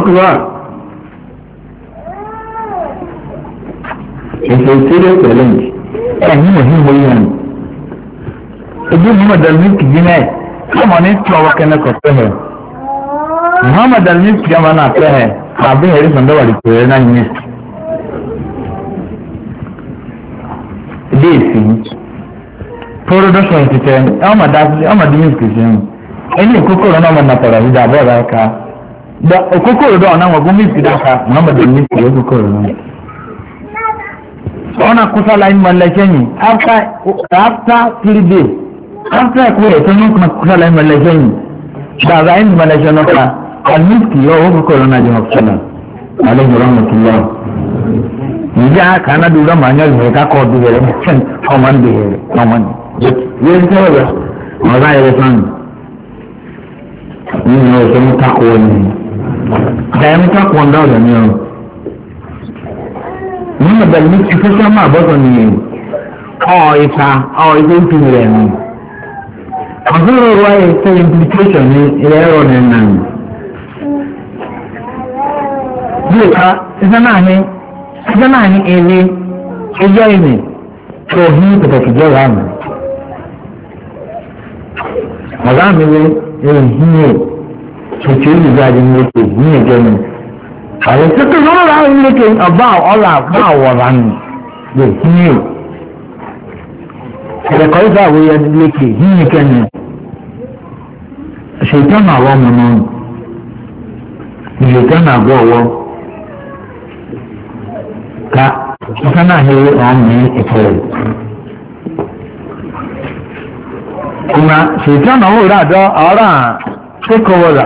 ọkùnrin it's a serious challenge ẹ̀yìn mọ̀hìn mọ̀ yẹn ojú muhammad al-miski jí náà kọ́mọ ní tí ọwọ́ kẹ́nẹ́ kọ̀ fẹ́hẹ̀ muhammad al-miski jẹ́ wọn náà fẹ́hẹ̀ àbí ẹ̀rí sọ̀ndọ́wà lè pèrè náà yẹn ilé ìsìn production ti tẹ ọmọdé miski sí ẹni ìkókòrò náà mọ̀ nàpọ̀lọ̀ ìdá àbọ̀ rẹ̀ ká òkókòrò dọ̀ náà wọ́n gún miski dáka muhammad al-miski yóò kókòrò náà ọ̀nà kúsàlà ìmọ̀ lẹ́sẹ̀yìn after 3 days after ẹ̀kọ́ ẹ̀tọ́ ní kúsàlà ìmọ̀ lẹ́sẹ̀yìn dàgbà ìmọ̀ lẹ́sẹ̀ náà ká almiski yóò kókòrò náà jẹ́ ọ̀kúsàlà aleyhi rahmatulah ìjà kanadu rẹ̀ máa ń yọ ìwé kakọ̀ ọdún rẹ̀ ọmọ ń bèèrè ọmọ ní yẹn tí wọ́n rẹ̀ ọ̀rá ẹ̀rẹ́ sàn nínú ọ̀sẹ̀ mú takò wọn ni ẹ̀yẹ́ mú takò wọn dáwọ̀ ní ọ nínú bẹ̀rẹ̀ ní ti fẹ́sẹ̀ máa bọ́sọ̀ nìyẹn ìta ń fi rẹ̀ nù ọ̀sẹ̀ rẹ̀ wáyé ṣe implication ní ilẹ̀ ẹ̀rọ ní ẹ̀nà ní bí ìka iṣẹ́ náà ní èrè ẹjọ́ ìmì tó ní pàtàkì jẹ́ wà mí ọ̀gá mi wé ẹ̀rìn hínyẹ̀ tòtí olùgbàdì mẹ́tò ní ẹjọ́ mi àwọn tètè lọ́wọ́ rà ń lékè ọba ọ̀là àpá àwọ̀rà nù lè hínyẹ̀ ẹ̀rẹ̀kọ́ ìfẹ́ àwọn ẹ̀yẹ lékè hínyẹ̀ kẹ́ni ṣètọ́nù àwọn ọmọ náà ìṣètọ́nù àgọ́ ọwọ́ ká ìṣẹ́nà àhẹ́rẹ́ ọ̀hún ní ìfẹ́ kuma ṣètọ́nù àwọn òrà àdọ́ ọ̀rọ̀ àṣekọ̀wọ̀rà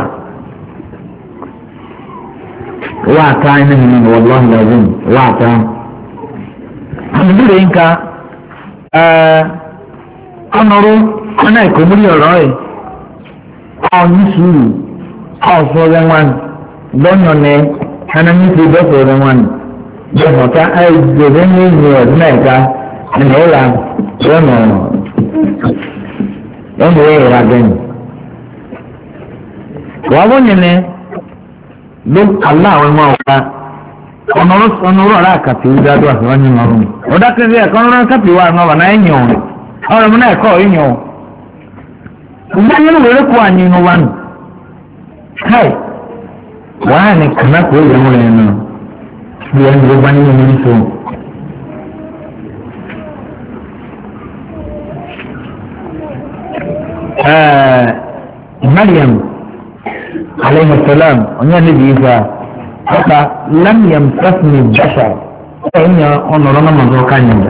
wáàtá iná nínú wọ́lọ́ lọ́dún wáàtá àmìlẹ̀ nǹka ọ̀nọ̀rọ̀ ọ̀nà ìkòmúrí ọ̀rọ̀ ẹ̀ ọ̀nyí sùúrù ọ̀fọ̀ rẹ̀ wọn lọ́nyọ̀nẹ́ anamíṣe dọ́fọ̀ rẹ̀ wọn dọ́fọ̀tá ẹgbẹ̀rẹ̀ ní ìlú ọ̀dún ẹ̀ka ẹ̀nà ọ̀la lọ́nà ìrà gẹ̀ẹ́nì wọ́n wọ́n nyẹ̀nẹ́ ló kàlá àwọn ọmọ ọ̀ka ọ̀nọ̀rọ̀ ọ̀rá àkàtì ìdádó àfihàn ní ọ̀run ọ̀dá kẹsì ẹ̀kọ́ ọ̀rọ̀ àkàtì wà náà wà náà ẹ̀yìn ọ̀run ọ̀rọ̀ mi náà ẹ̀kọ́ ẹ̀yìn ọ̀run ìgbà yẹn ló wẹ̀rẹ̀ kó ànyìn inú wa nù káì wàá ní kànáà kó yẹ wọ́n yẹn náà bí ẹni ló bá nínú mi tó. Mariam عليه السلام ونيا نبي إذا حتى لم يمسسني البشر فإني أنظرنا منظور كان يمدى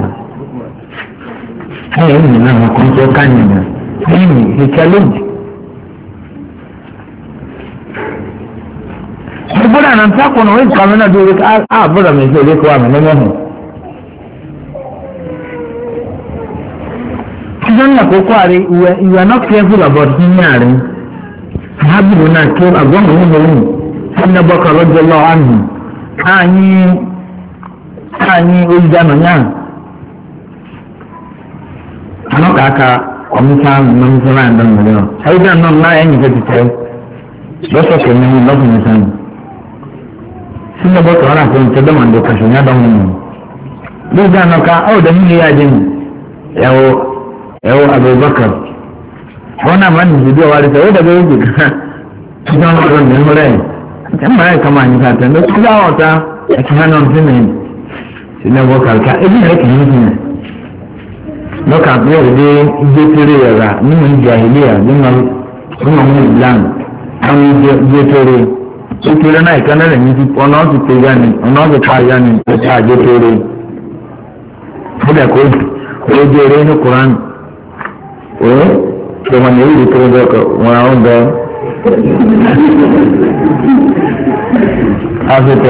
إني لما كنت كان يمدى إني he challenge بولا ننساكونا وإذ قامنا دورك بولا من سيديك وامن لمنه إذن لكو قاري you are not careful about him habibu náà kí agbọ́n mi nínú yìí ẹni bọ́kà rọ́jò lọ́wọ́ àmì káàyí olùdáná náà àná kàákà ọ̀mùsá mọ̀mùsá ẹ̀dá mọ̀lẹ́ ọ̀ ẹ̀dá náà náà ẹ̀yìn fẹ́ ti tẹ́ lọ́sọ̀kẹ̀ ní lọ́kùnrin sáà sínú bọ́kà wọn àti ọ̀nà tẹ́lẹ̀ mọ̀ndé kàṣọ ní àdáwọn nù lóògbé àná ká ọ̀dọ̀ nílé yájẹ́ mi ẹ̀wọ̀ abubakar wọn náà máa ń dìde ọwọ́ àdìsẹ́ ó dàbí ojú kan tí wọ́n lọ́dọ̀ ní ìmúlẹ̀ ẹ̀ máa ń kàmá àyíká tẹ̀ ló kí láwọn ọ̀tá ẹ̀kí hàn náà sí mi sílẹ̀ wọ́n kàlùkà ebi rẹ̀ kì í sí mi lọ́kà pé òde ìgbé tèrè ẹ̀rà nínú ìjà ìlíà nínú ọmọ ìlànà àwọn ìgbé tèrè ìtòrè náà ìkànnì rẹ̀ ní ọ̀nà ọ̀sì pé yá ni ọ̀nà ọ̀sì pa yá ni ọ̀sì àjẹ tèrè ó dẹ̀ kó ojú eré ní kuran Cuma ni itu kerja ke orang dah. Apa tu?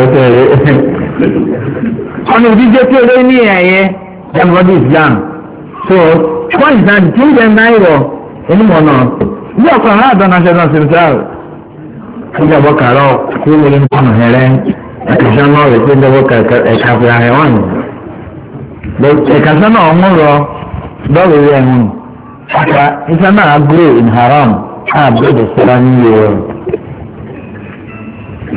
Kalau dia tu ni ayah, yang bagi Islam. So, kau Islam juga nairo. Ini mana? Dia kan ada nasional sentral. Kita berkaro, kita boleh mana helen. Kita mau kita berkaro kafe hewan. Kita nak orang dah yang Maka isa na agree in haram. Agree the Surani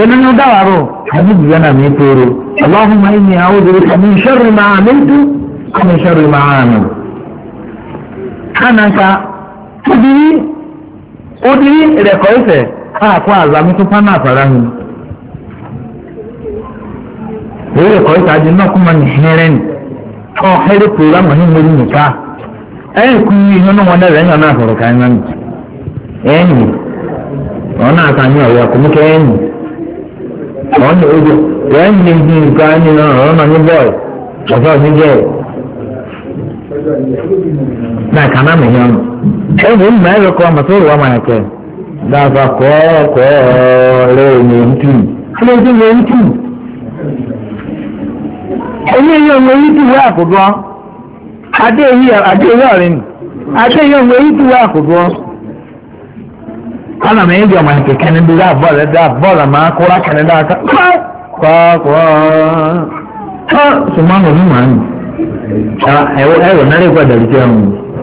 بلن دارو حبيب جنا ميتورو اللهم إني أعوذ بك من شر ما عملت ومن شر ما عامل أنا أدري ركويسة أقوى زمي سبحانه فرحم ركويسة أجنة كمان نحنرين أو خير بروغرام وهي مرينيكا أي كوي هنا وانا رأينا نافر كايمان أني وانا أتاني أوياكم كأني وانا أجو وين نجين كأني وانا نبوي وصار نجي لا كنا مهيان أي مهم ما يبقى مسؤول وما يكون لا فقوة لو نمتي لو نمتي ẹ̀yẹ́ yóò wọ èyí tí wọ́n àkùdọ́ adé ọ̀rìn adé yóò wọ èyí tí wọ́n àkùdọ́ ọ̀nà mẹ́rin bí ọmọ ìkẹ̀kẹ́ ní bí bọ́ọ̀lù máa kóra kẹ́ni dáadáa kọ́kọ́ ṣùgbọ́n ọ̀nà mímọ́ àná ẹ̀rọ náà lè gbọ́dọ̀ lè jẹun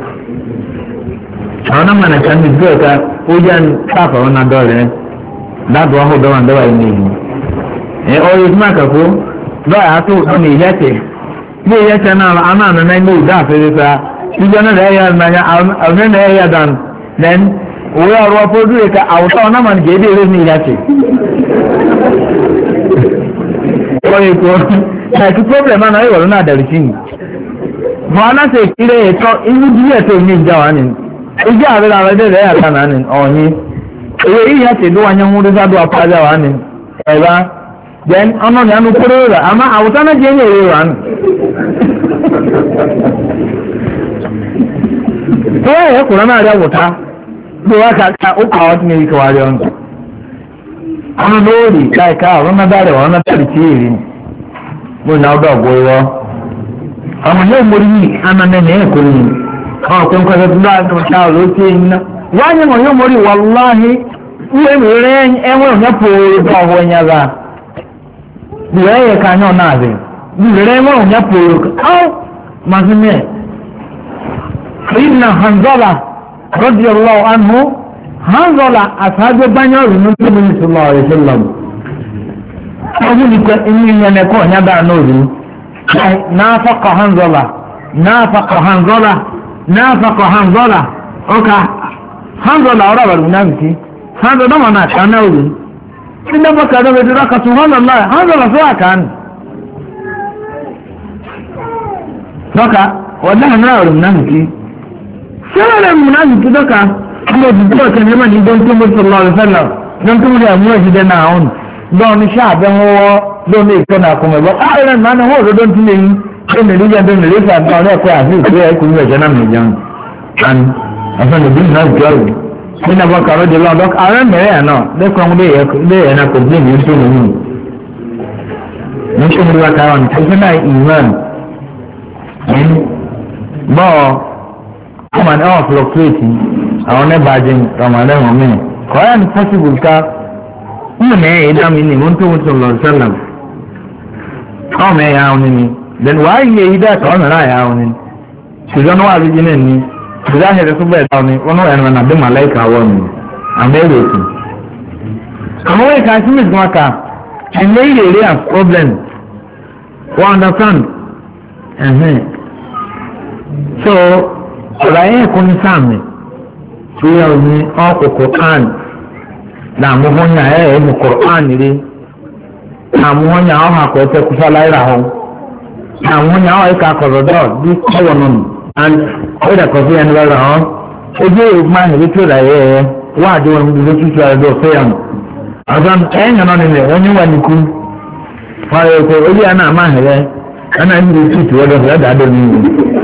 àwọn náà mọ̀nà kan ní ìdúró ẹ̀ka ó jẹ́ káàpà wọn náà dọ́ọ̀rẹ́ dáàbò ọ̀hún dọ́wà dọ́wà yìí nìyí ọ̀rọ̀ ìfúnmá kàkó lọ́yà tó ní ìyẹ́tẹ̀ ní ìyẹ́tẹ̀ náà anáàna náà ní ìdá àfẹ́rẹ́fẹ́ ìjọ náà ẹ̀yà náà àwọn náà ẹ̀yà dàn then òwe ọ̀rọ̀ ọ̀pọ̀lọpọ̀ ẹ̀ka àwùjọ náà mà ní gèdè eré ní ìyẹ́tẹ̀. ọ̀rọ̀ èkó ẹ̀kí problem náà ẹ̀wọ̀n náà dàrí sí ni. mọ aláṣẹ ìkíré ẹ̀tọ́ inú bí ẹ̀tọ́ ní ìjà wa ni ìjà àbẹ̀rẹ̀ àwọn ẹ̀dẹ̀ rẹ̀ yàtọ̀ náà ni ọ̀yin èyí ìyẹ́tẹ̀ ló wà nyẹ́ ń wúdí sádùn apájà wa ni ẹ̀rá then ọ̀nà ni a nù kúrò rẹ̀ àmà àwùjọ náà jẹ́ èrè wà nù. tó wáyé ẹ̀kùnrin náà rí àwùjọ bí wọ́n kà ó kà ọ́ tí ní ìkọ̀ wáyé ọ̀nà. ọ̀nà lóòrì káìká ọ̀rọ̀ náà dáre ọ̀rọ̀ náà tẹ̀lé tí èrè ni mo ní ọdọ̀ ọ̀gbọ̀ ìwọ́. ọmọ yóò mórí yìí ananẹ́ ní ẹ̀kọ́ ni ọ̀ pé nǹkan tó bá tó ṣá ọ̀rọ̀ ó ti ń ná. wáyé wọn yóò mórí wàláhì wúwé rẹ̀ ẹ̀wọ̀n yẹn pòórè bá ọ̀wọ́ ẹ̀yà rà. bìrẹ̀ yẹ ká yàn náà rẹ̀ bìrẹ̀ ẹ̀wọ̀n yẹn pòórè ọ́ màsímẹ̀. Sayyidina Hanzala radiyallahu anhu Hanzala àtàgbé bányọ̀ rẹ̀ ní tóbi ní sallallahu alaihi wasallam. ọdún ní pẹ́ inú ìyẹn ẹ̀kọ́ ọ̀nyá dáa náà rí. náàfàkọ̀ Hanzala ọkà Hanzala ọ̀rọ̀ àbàlù náà bìtì Hanzala náà náà kà náà rí. Ilé bọ́kà ló bẹ̀rẹ̀ rákà subhanallah Hanzala sọ àkàn. Dọ́kà ọ̀dá náà rí náà bìtì. sẹ́wọ̀n múná bìtì dọ́kà ọmọ òdìdí ọ̀kẹ́ ní ẹ̀mọ́ ní dọ́ntún mọ́ sallallahu alaihi wasallam dọ́ntún mọ́ àmú ẹ̀ṣidẹ́ náà ọ̀hún dọ́ọ̀ni sáàbẹ̀ wọ́wọ́ lónìí ìtọ́ náà kọ́mọ̀ ẹ̀bọ́ ààrẹ náà ní wọ́n òdòdó tún lẹ́yìn tó ní ìlújà tó ní ìlújà tó ní ẹ̀kọ́ àti ìpínlẹ̀ ẹ̀kọ́ ní ẹ̀jẹ̀ náà mìíràn and ọ̀sán ìbí náà gbọ́rù nínú abọ́ kàrọ́ di lọ́dọ́ ààrẹ mẹ́rẹ̀ ẹ̀ náà lẹ́kọ̀ọ́ lẹ́yìn náà kò gbé ní tó nínú ní tó ní wá káwọn tó fi náà ìwọ̀n bọ́ọ̀ ọmọ ní ọ̀ fluctuate àwọn ẹ̀bàjẹ́ ọmọdé wọn mí kọ́yà ní possible ká nínú ẹ̀yẹ ìdámi ni wọ́n tó wọ́n tó lọ sẹ́lẹ̀m ọmọ ẹ̀yà àwọn ni then wàá yẹ ìdá ẹ̀kọ́ ọ̀nà náà yà àwọn ni ṣùgbọ́n wà á rí jìnnà ni ṣùgbọ́n àṣẹ tó bẹ̀rẹ̀ dáwọn ni wọ́n náà ẹ̀rọ nàbí màláìkà wọ̀ ni àmẹ́rẹ̀ èkó. àwọn wọ́n ìka sí mìíràn ká ẹ̀mẹ́ ìrèrè à problem wọ́n understand so ọ̀rọ̀ ayé ẹ̀kọ́ ní sáàmì tí yẹ ní ọkọ̀ Quran làmúhọ́nyà ẹ̀ ní Quran rí làmúhọ́nyà ọ̀hà kọ̀ ẹ̀tẹ̀ kúfà láìra hàn làmúhọ́nyà ọ̀hà ẹ̀ka kọ̀rọ̀ dọ̀ bí ọ̀wọ̀ nù and ọ̀dà kọ̀fí ẹni láìra hàn ojú ìgbà ìwé tó rà yẹ ẹ̀ wá àdéhùn ìdílé tútù àdó fẹ́yàn ọ̀sán ẹ̀yìn náà nílẹ̀ wọ́n ní wà ní kú wọ́n rẹ̀ pé ojú àná àmà hẹ̀rẹ̀ ẹ̀nà ìdílé tútù ọ̀dọ̀ fẹ́ dàdó ní ìlú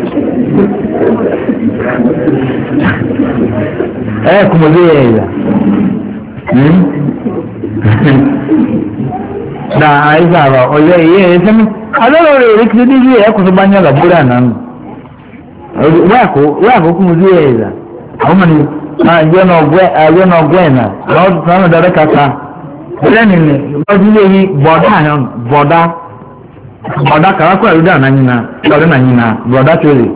ẹ̀ kùmọ̀lé yẹ ìyà da àìsàrọ̀ ọ̀yọ́ ìyẹ́ ẹ̀ sẹ́mi alọ́rọ̀ rẹ̀ rí kìí dídí ẹ̀ kùsùn bá ní ọ̀gá búrẹ́ àná nù wẹ́ àkókò mọ̀lé yẹ ìyà àwọn mọ̀ ní àjọ náà ọgbẹ́ ẹ̀nà àwọn ọ̀dọ́ dọ̀rẹ́ kàkà lẹ́nu ní ìwọ́jú lé yí bọ̀dá kàrákọ̀ ẹ̀rú dà nànyìnà lọ́dún nànyìnà bọ̀dá tó lè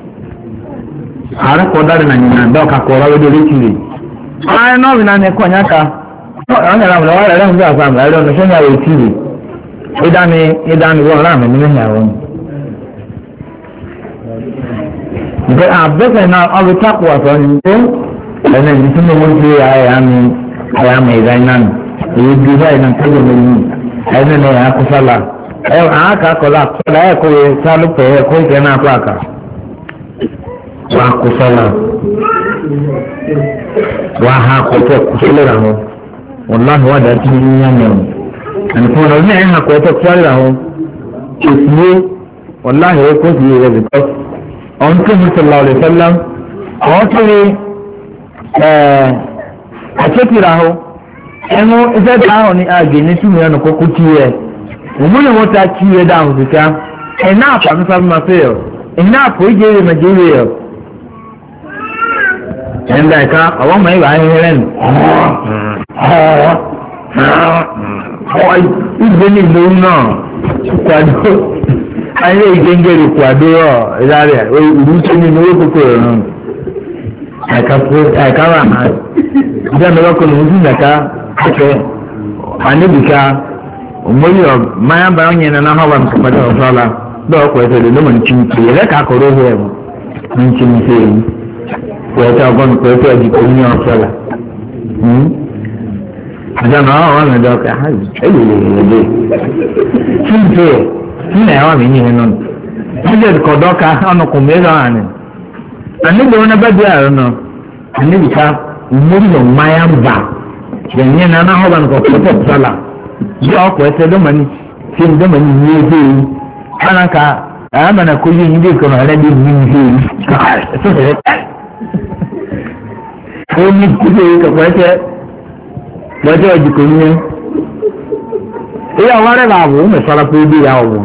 ààrẹ kọ̀ dáre nànyìnà dọ́ọ̀kà kọ̀ ọ̀rọ̀ lórí kiri ààrẹ náà bìnà ní ẹ̀kọ́ ọ̀nyáka ọ̀nyà rà mọ̀ wọ́n rẹ̀ ń gbà sàmì ẹ̀rọ ní sẹ́yìn àwọn kiri ìdáni wọ́n rà mí nínú ìyàwó mi. àbẹ́fẹ̀ náà ọ̀bẹ tákù àtọ̀ ní ẹnna ìdísí ní wọ́n ti àyàmì ìdáyìnà èyí bí báyìí náà tẹ́lẹ̀ mi yìí ẹni ní ẹ̀yà kọ́sálà àáka kọ́lá kọ́lá ẹ̀kọ́ yẹ sálùpẹ̀ ẹ̀kọ́ ìkẹ́ náà kọ́ àkà wà kọ́sálà wà ha kọ́tẹ́ kọ́sálẹ̀ rà wọn wàláhi wà dàtí ní yíyá ẹnìkan wọn ní ẹ̀yà kọ́tẹ́ kọ́sálẹ̀ rà wọn èsìwé wàláhi ó kó sì yẹ rẹ̀ bìkọ́ ọ̀n tó mi sọ̀rọ̀ ọ̀rẹ́ sẹ́lá ọ̀ tó rí àṣetìrà hó ẹnu iṣẹ́ dáhùn ní àgbè ní túmọ̀ ẹnu kókó tí yẹ òmùnà wọn ta tí yẹ dáhùn síta ẹ̀nà àpàmì sábà fẹ́ yọ ẹ̀nà àpò ìjẹ́rìí mẹ́jẹ́rìí yọ ẹ̀ńdà ìka ọ̀wọ́ mọ̀ ìwà ahẹ́rẹ́ nù ìgbé ní ìlú náà kwado ayé ìgbéǹgèrè kwado ọ̀ ìdárẹ̀ ìlú tó ní owó kókó rẹ̀ àìká wà náà ìjọba mi lọ́kọ̀ lòun sí ìdàká ọ̀kẹ́ àníbìká òmòyí máyà bá ọ̀nyẹ̀ náà náà wà nípàdé ọ̀sọ́la bẹ́ẹ̀ ọkọ̀ ẹ̀sẹ̀ lè lọ́mọ ní kìnnìkì ẹ̀rẹ́ ká kọ̀rọ̀ ọ̀hún ẹ̀mú ní kìnnìkì èyí wọ́ọ̀tẹ́ ọgbọ́n pẹ̀lú ẹ̀jì kò ní ọ̀sọ́la. àjọyọ̀ àwọn ọ̀rọ̀ ẹ̀dọ́ ọ̀kẹ́ ẹ̀yẹ lè kìnnìkì ẹ̀ nínú ẹ̀wà mi yìí nínú ẹ̀jẹ̀ kọ̀dọ́ka ọ̀nùkùn mẹ́rin àná àníbì wọn bá bí àrùn náà àníbìká mmiri yɛ mmanya mba yɛnyɛ nana hɔ ba no kɔkɔtɔ sala yɛ ɔkɔ ɛsɛ dɔmani fim dɔmani yie hee anaka ama na kɔ yie yie kɔnɔ ɛlɛ de yie hee ɛsɛ sɛ ɛni kute kɔkɔ ɛsɛ wɔtɛ ɔdi kɔ nyɛ eya ɔware baabu ɔmɛ sɔrɔ kɔ ebi ya ɔwɔ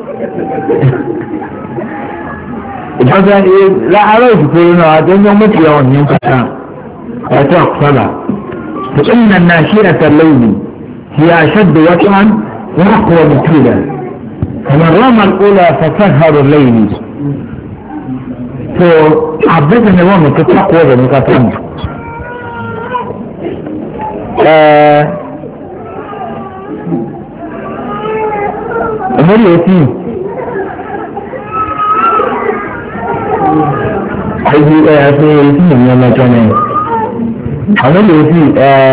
ìjọba ẹ ara òṣìṣẹ́ náà àti ẹni ọmọ tìyà wọn ní nkàtà. وتقصد فإن الناشئة الليل هي أشد وطئا وأقوى مكيدا فمن رمى الأولى فسهر الليل فعبدت النظام تتقوى بمكاتب أمر يتيم حيث يتيم يوم كان àwọn lè fi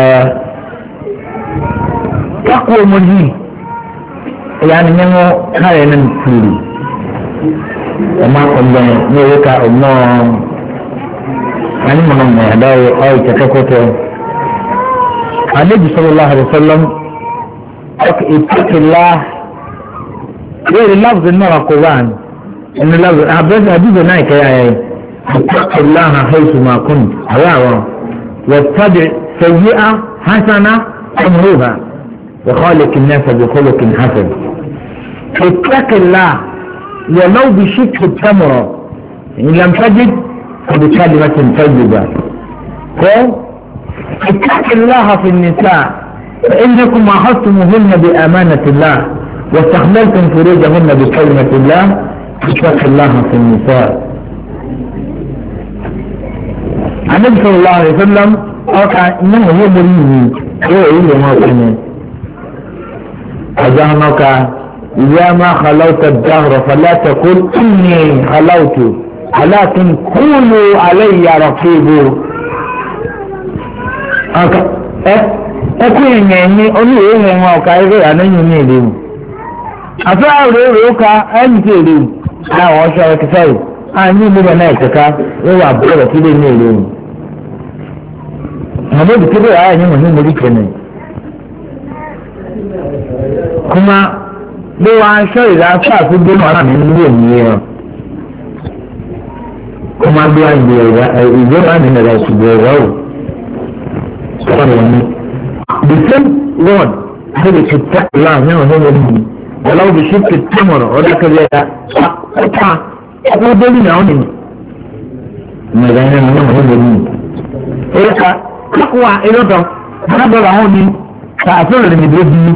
kákó ọmọdé ẹ̀yà ni yẹn wọ́n káyọ̀ náà nìkúrú ọmọ akọ̀gbọ̀n ní owó ká ọmọ anímọ̀nà mọ̀ àdáwọ̀ ọ̀ ìtẹ̀kẹ́kọ̀tọ̀ àlejò sọlọ́lá àdìsọ́lọ́m ọkọ̀ ìtẹ̀kẹ̀lá lórí lábùsọ̀ náà kọ̀ wá ẹni lábùsọ̀ àbẹ́sẹ̀ àdúgbò náà ìkẹyà ẹ̀ ìtẹ̀kẹ̀lá àhẹ́sùn màkùn àwọn واتبع سيئة حسنة تمروها وخالق الناس بخلق حسن اتق الله ولو بشق التمرة إن لم تجد فبكلمة طيبة اتق الله في النساء فإنكم أخذتموهن بأمانة الله واستحملتم فروجهن بكلمة الله اتق الله في النساء النبي صلى الله عليه وسلم قال إنه هو مريض هو إيه ما كان أجهنك إذا ما خلوت الدهر فلا تقول إني خلوت ولكن قولوا علي رقيب ọkọ ẹkú ìyẹn ní oníwèé ìhìn wọn ọ̀ka ẹgbẹ́ ànáyìn ní èdè mu àfẹ́ àwòrán èrè ó ka ẹ̀yìn tí èdè mu láwọn ọ̀ṣọ́ ẹ̀kẹ́fẹ́ yìí àní ìlú bẹ̀ náà ẹ̀kẹ́ká wíwà bọ́ọ̀rọ̀ tí lè ní èdè mu àwọn òbí kébé ààyè ní wọ́n ní mórí kẹ́nẹ̀ kuma bí wọ́n aṣọ ìlà fáàfin gbóná ara mi nílé òmìnira kuma bí wọ́n ìjọba ní ìrẹ̀lẹ̀ ìṣùgbọ́n ẹ̀rọ the same word هذا كتاب الله نعم هو الذي ولو بشبك التمر ولا كذا أطع أقول دليل عني ما دعنا نعم هو الذي إيه تقوى إلى ده هذا رهوني فأصل اللي بدرجني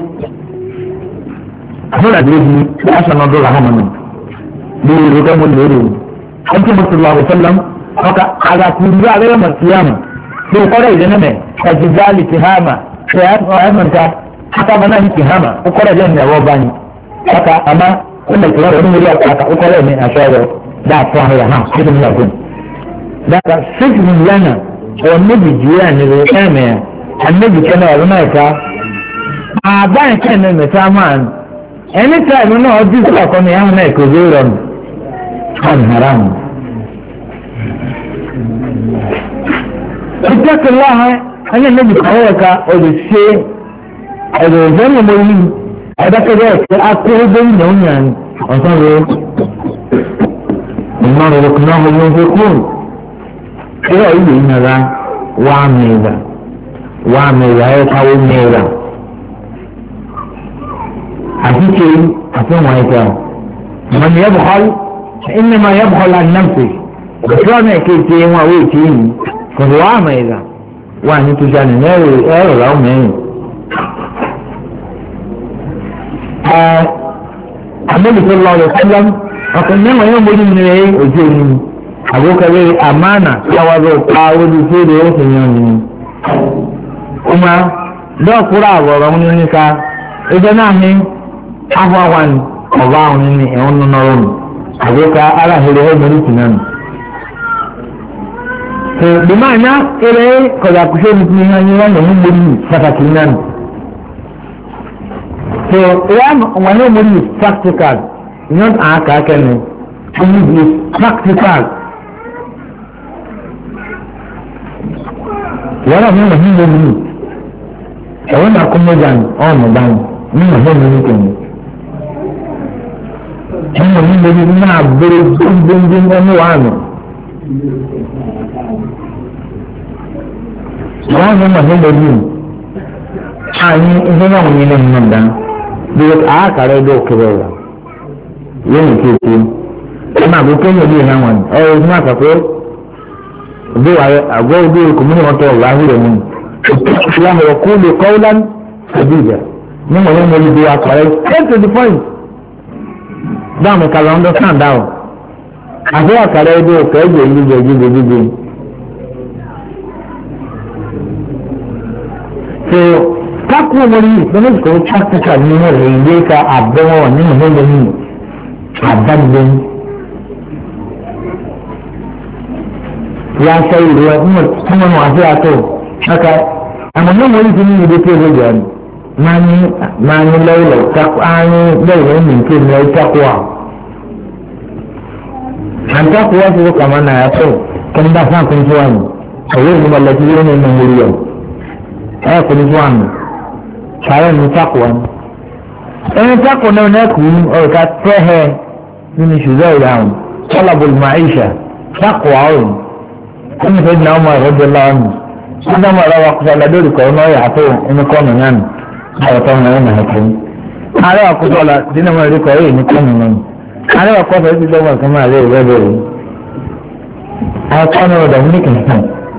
أصل أدرجني عشان نضل رهوني ليه رقم الليل أنت صلى الله عليه وسلم فقط على كل على يوم القيامة في قرية جنبه كجزال تهامة أمنك حتى بناه تهامة وقرأ جنة وباني حتى أما كل الكلام من يريد حتى وقرأ من أشاره دعت صاحبها ها كده من يكون ذاك سجن لنا والنبي جيران الإقامة النبي كان هناك أعضاء كان المسامان أنا كان هناك أجيز لكم هناك زورا كان حرام اتق الله أنا النبي قولك وللشيء الوزن المهم هذا كذلك أكثر بينهم يعني أصابه النار ركناه ينفقون إذا إيه إن ذا وعميذا يتحول ميذا حسيكي حسين وعيكا من يبخل فإنما يبخل عن نفسه بسرعنا كيتين وعويتين فهو عميذا وأن تجعل ناري أو مين النبي صلى الله عليه وسلم فقال نعم يوم بدي من ايه وجوني أبوك لي أمانة يوضو قاود سيد وسنيوني وما دو قراب ورونيك إذا نعني أفوان أضاوني أون نرون أبوك على هليه مريتنا بمعنى إليه قد أكشف من هنيوان وهم بدي فتاكينا so when nobody is practical not akakene only is practical wala mimi hindo mimi ewana kumojan on modan mimi hindo mimi kemo hindo mimi na bere dindin no wano wano hindo mimi ani izena mwenye mnanda bí a kàrẹ́ ẹjọ́ òkèrè ọ̀rọ̀ lónìí kéèké ọmọ àbúkẹ́ ní ìlú ìhàn wọn ọ̀rọ̀ ìdúnmọ̀ àkàkọ́ àgọ́ òbí ìkùnmí wọn tọ̀ ọ̀rọ̀ ahúrẹ̀ mu ìlànà ọ̀kú lè kọ́ọ́lán àbíjà ní mọ̀ ní ìlú àkàrẹ́ straight to the point dáàmú kàlọ́ understand dáwọ̀ àti àkàrẹ́ ẹjọ́ òkè ẹjọ́ ìlú jíjẹ so kakú ọmọdé yìí lọ́nà ìkọ̀ practical nínú rẹ̀ ilé ka àbẹ̀wọ̀ nínú ìhẹ́lẹ̀ yìí àdágbé ya ṣe ìlú ẹ̀ ọmọ wọn àti àtọ̀ ọkà àmọ́ náà wọ́n ti ní ìdí tí ó lóye ọ̀nà máa ní lọ́wọ́ kakú ààrẹ lọ́wọ́ ní ìké ní ẹ̀ kakú à àǹtakú wá sí ó kàmá náà yàtọ̀ kí n bá sáà kún fún wa ní ọ̀wé ìgbìmọ̀ lẹ́tí yóò ní ìmọ̀ orí ọ̀ ẹ̀ kún fún wa ní. Kàrẹ́ ní takwa ní. Ẹni takwa náà nẹ́kù ọ̀rọ̀ká tẹ́hẹ́ nínú ṣùgbọ́n ìdáhùn tọ́lábùl ma'íṣà takwa ọ̀rùn. Ẹni fẹ́ ní ọmọ ẹ̀rọ jẹ́ láwọn nù. Ṣé náà mọ̀ ọ̀rọ̀ akọ̀ṣà ládórí kọ̀ náà yàtọ̀ ẹni kọ́nù náà nù. Ọ̀tọ̀ náà ẹ̀nà ẹ̀kọ́. Ààrẹ àkójọ la dínà mọ̀ ẹ̀rí kọ̀ ẹ̀yẹ ní kọ́nù náà. Ààrẹ àkọ́ṣà ti lọ́wọ́ ẹ̀kọ́ máa lé ìwé bẹ̀rẹ̀. Àkọ́nù ọ̀dọ̀ ní kìnnìkan.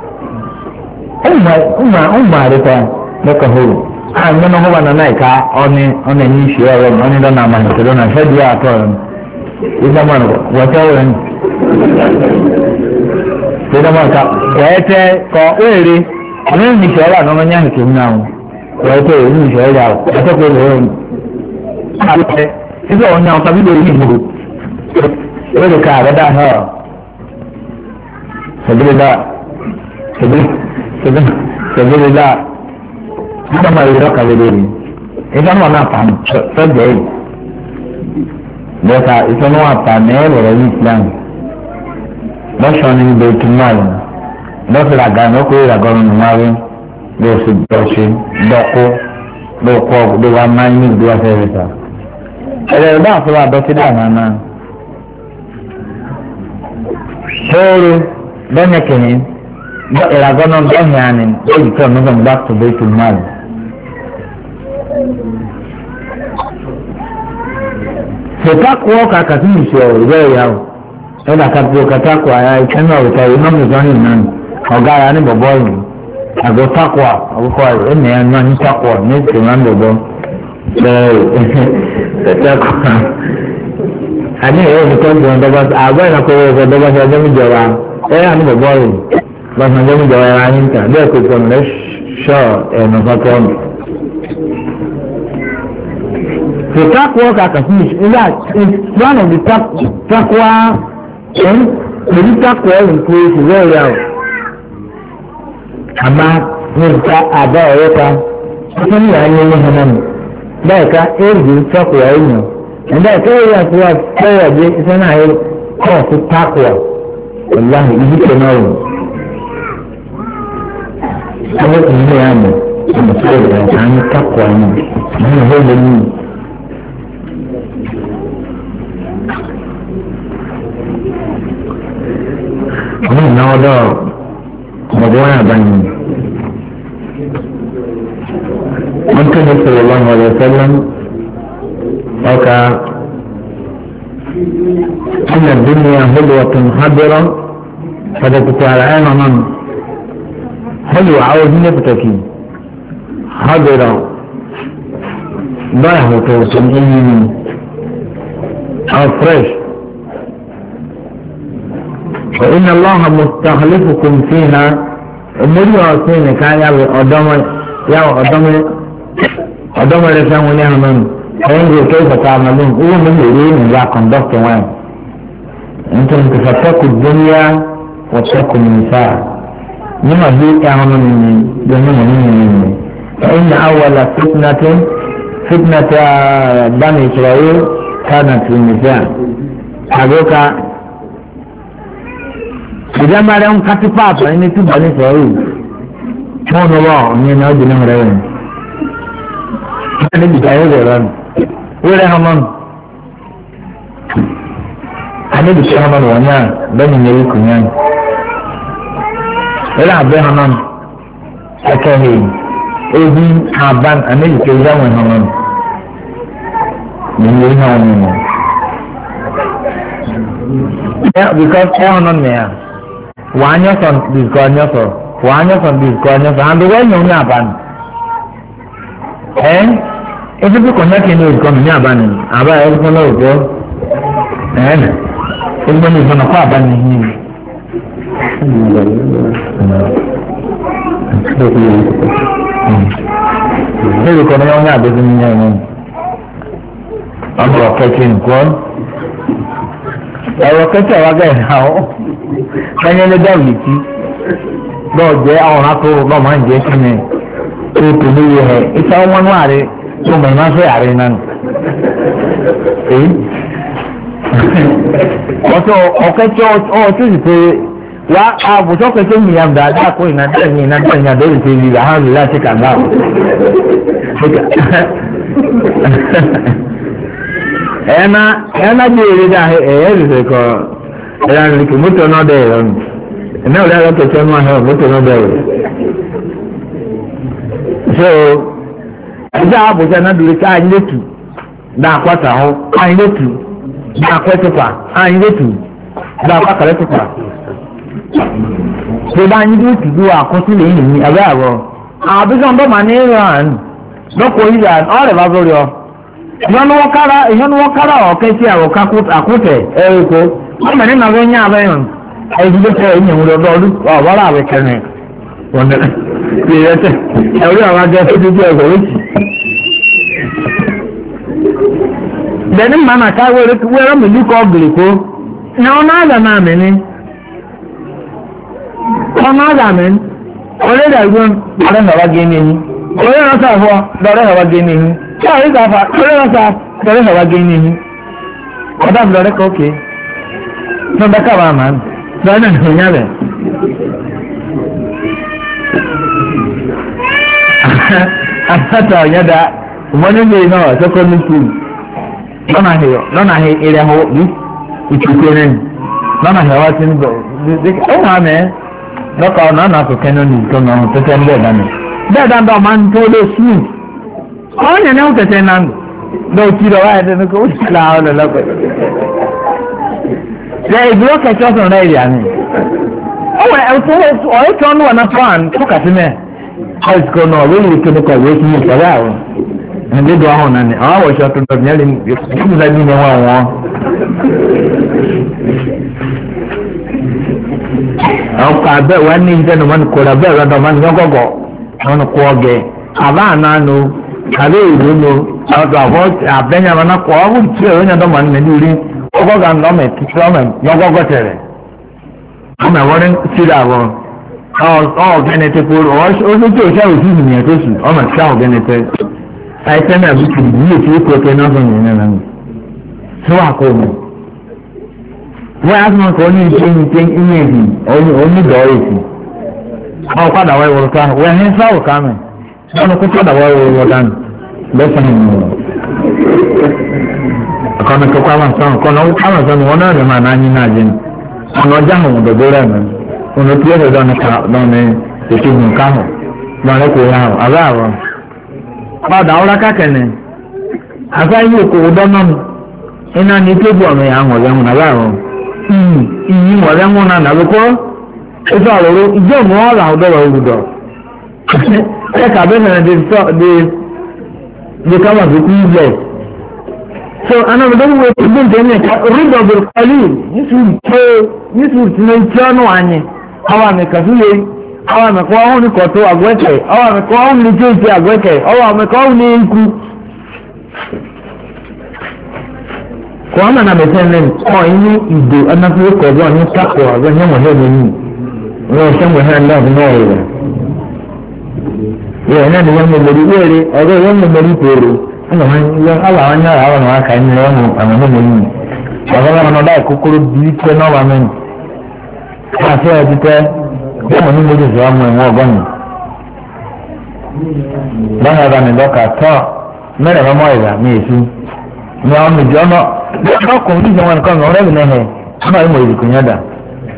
Ọmọ àríkà lẹ́kọ̀ọ́ hóró. Àwọn ọmọ ọmọ náà ìka ọ̀nà ẹ̀yìn ìṣe ọ̀rọ̀ ọ̀nà ìdáná àmàlẹ̀ ìṣẹ̀lẹ̀ náà ṣẹ́ di àtọ̀ rẹ̀ ìdámọ̀ wọ̀tẹ́ rẹ̀ ní. ìdámọ̀ ká wẹ́ẹ́tẹ́ kọ wéèrè ọ̀nà ìyìn ìṣe ọ̀rọ̀ àná ọ̀nyá nìkè ń náà wẹ́ẹ́tẹ́ ìyìn ìṣe ọ̀rọ̀ àwọ̀ ẹ̀tọ́ pé lè rẹ̀ ní. ìṣe ọ̀nyá ọ̀tá bí lórí ìbò lórí ká àrẹ́ dá hẹ́ọ̀ sẹ̀gbẹ́rẹ́ dá nígbà máa yọrọ kàlẹ́ lórí ìfẹ́ wọn náà pa sọ́jà yìí lọ́ka ìfẹ́ wọn pa mẹ́rẹ̀ẹ̀rẹ̀ ní islam lọ́sọ̀ ní ibẹ̀ ìtumọ̀ lọ́sọ̀ làgà ní ọkọ̀ ìràgọ́rùn ní wáwé lọ́sọ̀ dọ̀ṣẹ́ dọ́kú lọ́kọ́ lọ́wọ́ máa ń ní ìdúrà fẹ́rẹ̀ sá. ẹ̀rẹ̀ bá àfọwọ́ àdọ́tí dáná náà sóòrò bẹ́ẹ̀nẹ̀kẹ̀yìn ìràgọ́nà dọ́hìn àná lórí tó ọ̀nà gbọ́n back to baitul mal. Sèkákùọ́ kàkà sí ìṣe ìwé ìyàwó ẹ̀dà kàtó kàtàkùn àyà ìkẹ́nà òrùka iná mìíràn náà ọ̀gá ara ní bọ̀bọ̀ yìí àgọ́ takùà àkókò ẹ̀mí ẹ̀ náà ní takùà ní ìṣèwọ́n bọ̀bọ̀ takùà. Àní ẹ̀yọ́ ìfẹ́ ìgbọ̀n dọ́gba àgọ́ ìnákọ̀wé ìfẹ́ dọ́gba ṣe ọjọ́ méjọba ẹ̀yà ní bọ̀bọ̀ yìí lọ́sàn ọjọ́ méjọba ẹ̀rọ ayé ń tà bẹ́ẹ̀ kò tọ̀ lẹ́ ṣọ́ ẹ̀nà fọ́tọ́ mi. The takwa kakasinish is one of the takwa the takwa in place is very well. Ama nígbà àbá ọ̀rẹ́ ka ṣíṣe ní àyè ní hànán báyìí ká éèdì takwa ẹ̀yìn ẹ̀dá ẹ̀ka ẹ̀yà tí wà fẹ́rẹ̀ bí iṣẹ́ náà yẹ kọ́ sí takwa ọ̀láhì ibi tó náà wò. Àwọn ìlú yà mọ̀ ọmọ sọ̀rọ̀ ẹ̀ ká ní takwa ẹ̀yìn ní ìwé lẹ́yìn. Àwọn ìnáwó dọ̀ ọ̀dọ́ wọn àbáyé. Wọ́n tún ní sọ̀rọ̀ lọ́wọ́ ọ̀rẹ́ sẹ́lẹ̀m ọkà ọ̀nà dúnìyà hólùwọ̀tún hábẹ́rọ̀ pàtàkì ara ẹ̀ nọ́nà hólùwọ̀ àwọn òdúnlẹ̀ pàtàkì hábẹ́rọ̀ báyà hòtò tó ń yín ní àwọn fresh. وإن الله مستخلفكم فيها أمري وأسيني كان يا أدم رسام ونعمل فينظر كيف تعملون هو من يريد يا كوندكت وين أنتم تفتكوا الدنيا واتقوا النساء لما هي تعمل مني مني فإن أول فتنة بني إسرائيل كانت في النساء حقوق ìjọba rẹ̀ ń kátí páàpù ẹni tí bọ̀ ní sọ̀rọ̀ wọ́n ní wọ́n ní ẹ̀nà ọdún náà rẹ̀ wọ́n ní ìgbà yóò rẹ̀ rẹ̀ wíwẹ̀ hàn mọ́nù àníbìtì hàn mọ́nù wọ́n yá bẹ́ẹ̀ni ní erékùn yá wíwẹ̀ àbẹ́ hàn mọ́nù ẹ̀kẹ́ hẹ̀ ebi àbán àníbìtì ìyáwó hàn mọ́nù ní ilé hàn wọ́n mọ́ because ẹ̀ hàn mọ́nù mẹ́yà. Wanya son disganya so and the way you know aban if you connect in with come aban aba e ko lo go in when you na aban ni ni ko na ya be ni ni abo kekin ko ẹ̀rọ kẹ́kẹ́ wa gẹ̀ ẹ̀ ọ́ ẹ̀yẹ́ lé dẹ́wì tí lọ́ọ̀ jẹ́ àwọn akó lọ́ọ̀ máa ń jẹ́ kí ni tó tó níye ẹ̀ ìta wọn wà rí tó mọ̀ ìmáa fẹ́ àrí náà ọ̀tọ̀ ọ̀kẹ́kẹ́ ọ̀tún sì pé wá àbùsọ̀ kẹ́kẹ́ mi yàm dáadáa kó ìnádẹ́yìn àdéhùn ti rí àhàlù láti kàgbá ẹ̀yánná bí èrè dá ẹ̀yẹ́ ìrìnsẹ̀ kọ ẹ̀yà nìkì mọ́tò náà dẹ̀ ẹ̀rọ nù ẹ̀nà òlẹ́ ẹ̀rọ kẹ̀kẹ́ mọ́ ẹ̀rọ mọ́tò náà dẹ̀ ẹ̀rọ. so ẹ̀jẹ̀ àbùsẹ̀ náà dùrù ká àyìn lẹ́tù dá àkwátà hó àyìn lẹ́tù dá àkwẹ́tùpà àyìn lẹ́tù dá àkwákàlẹ́tùpà. tó bá àyìn lẹ́tù dúró àkọsílẹ̀ yìí ní ẹ̀rọ àrọ àbísọ̀ ń bọ̀ mà ní ìran lọ́kọ̀ yìí ọ̀rẹ́ bá sórí ọ. ìyọnu wọ́kára ọ̀kẹ́ sí àwọ̀ àkútẹ̀ ẹ̀rẹ́kọ́ wọ́n mẹ́rin náà fẹ́ yá abẹ́yàn ẹ̀dúgbò tẹ́ ẹ̀yìn ìwúrọ̀ ọdún ọ̀bọ̀rọ̀ àwẹ̀ kẹrin wọ̀nẹ̀ ìrẹsẹ̀ ẹ̀rí àwọn ajẹ́ fídíò bí ẹ̀kọ́ wíjì. bẹ̀ni mma na ká wẹ́rẹ́ mi lúkọ̀ ọ̀gbìnrìkó ní ọ̀nà àgbà náà mi ní ọ̀nà àgbà mi olè dàgbọ́n lọ́rẹ́ ìhàwá gé ní ẹ̀yìn olè ránṣà fọ́ lọ́rẹ́ ìhàwá gé ní ẹ̀yìn tí àwọn ìgbàfà olè ránṣà lọ́rẹ́ ìhàwá gé ní ẹ̀yìn ọ̀dà lọ́rẹ́ kọ́kẹ́ lọ́dà káwá àmà lọ́rẹ́ náà ní ìyá rẹ̀ àtàtà ọ̀nyẹ́dà ọmọdé náà secondary school lọ́nà àhẹ eré ahọ́ bí ìtùkú rẹ̀ lọ́nà àhẹ wá sí níbẹ̀ ọ̀hún àmẹ́ lọ́kọ̀ ọ̀nà àná àkọ́kẹ́ náà ní ìtọ́nà ọ̀hún tẹ́tẹ́ ń bẹ́ẹ̀ dání bẹ́ẹ̀ dáńdá ọ̀ma ń tó lé sùn ọ̀hún yẹn náà tẹ́tẹ́ náà lọ́ọ̀ tí lọ́wọ́ ayé tẹ́tẹ́ kó ó sì là ọ́ lọ́pẹ́ ṣe ìdúró kẹ̀kẹ́ ọ̀sán náà èrè àná ọ̀hún tó ń wọ̀ náà fún tó kàtí mẹ́ ọ̀sìkò náà wọ́n yìí kéde kọ̀ wọ́n ti mú ìfọ̀rẹ́ àwọn ẹ̀ńdẹ́dọ̀ ọ̀hún náà ni àwọn àwọ̀ṣọ́ tó dọ̀ nílẹ̀ ìfúnṣẹ́ bí wọ́n wọ́n. ọkọ̀ abẹ́ wọn ní ìjẹ́ ní wọn kò rẹ̀ bẹ́ẹ̀ rẹ̀ wọn ní gọ́gọ́ wọn kọ́ ọ̀gẹ̀ àbá ànánu àbẹ́ ìlú nu ọ̀dọ̀ àbọ̀ abẹ́nyà wọn kọ́ ọ̀hún tí ẹ̀rọ yẹn dọ́mọ̀ ní ìlú ọgọ́gà ńlọ́mẹ̀ títí ọmọ yọgọ́gọ́ tẹ̀rẹ̀ ọmọ ẹ̀wọ́n síra wọn ọ̀gẹ́nẹ̀tẹ̀ kúrò oṣù tí òṣà òṣù ìyẹn tó sùn ọmọ tí a ọ̀gẹ́nẹ̀tẹ̀ àìsàn náà bí kìí yíyẹ tí ó kọ́ ọ̀kẹ́ náà fún ìyẹn náà tó wà kó mi. wọ́n á sọ kọ́ ní ìṣe ìṣe ìyẹn èdè onídọ̀ọ́ èsì ọ̀ padà wá ìwọ̀rọ̀ ká wọ́n ẹ̀hìn sáwọ̀ ká mi wọ́n kó padà wá ìwọ̀rọ̀ dání lọ́sàn-án ìmọ̀ ọ̀kọ́ni kọ́kọ́ àmàsán kọ́nà àmàsán wọn náà lè máa náà yín náà jẹun ọ̀nà ọjà àwọn òdòdó rẹ̀ mi ọ̀nà tí ó dọ̀dọ̀ lọ́nà ètò ìgbìnkàhù lọ́nà kò yá ọ̀ àbẹ́ àwọn. ọ̀dà ọ̀rá kákẹ́nẹ̀ àfáyé òkò ọ̀dọ́nà iná ní tébù ọ̀nà yà ń wọ̀lẹ́ wọn àbẹ́ àwọn. ìyí wọ̀lẹ́ wọn náà nàbẹ́kọ́ ètò àwòrán ìjọ mọ́ ọ̀rà ọ̀dọ́rọ̀ ògùdọ̀. ẹ̀ka bẹ́ẹ̀ de kama fi kúlẹ̀. so anamọ̀dọ́mù wo ti gbóǹtẹ̀ ní ẹ̀ka rídọ̀ bẹ̀rẹ̀ pẹ̀lú nísùn tí ó tí ọ́nù ànyẹ̀ àwọn àmì kàfíyè àwọn àmì kọ́ ọ́hún ní kọ̀tọ́ àgbẹ̀kẹ̀ àwọn àmì kọ́ ọ́hún ní kéèké àgbẹ̀kẹ̀ àwọn àmì kọ́ ọ́hún ní ikú. kò wọ́n mọ̀nà bẹ̀tẹ̀ ní ọ̀ inú ìdò anáfíwé kọ̀ọ̀dọ̀ ní sákò àgbẹ̀ ní wọ̀n hẹ́ẹ̀ lóyún wọ́n ṣẹ́ wọ̀n hẹ́ẹ̀ náà ní ọ̀rẹ́ yẹ náà ni wọ́n mọ̀ lórí wéèrè ọ̀rẹ́ wọ́n mọ̀ lórí pèrè àwọn àwọn yàrá àwọn àwọn àkàyè ní ẹ̀mú àwọn ọmọ yìí ọ̀rẹ́ wọn náà láì kókóró bíi tẹ́ náà wà mẹ́rin àti ẹ̀ ti tẹ́ bí wọ́n ní méjì sọ ọmọ ìwọ̀n ọgọ́nù lọ́nà ọ̀gá mi lọ́kà tọ́ mẹ́rin ọmọ ìlà mi èsú ní àwọn méjì ọ̀nà ọkùnrin ní ìjọba nǹkan ọ̀rẹ́ mi náà hẹ̀ ọmọ ìmọ̀ ìdìkùn yẹn dà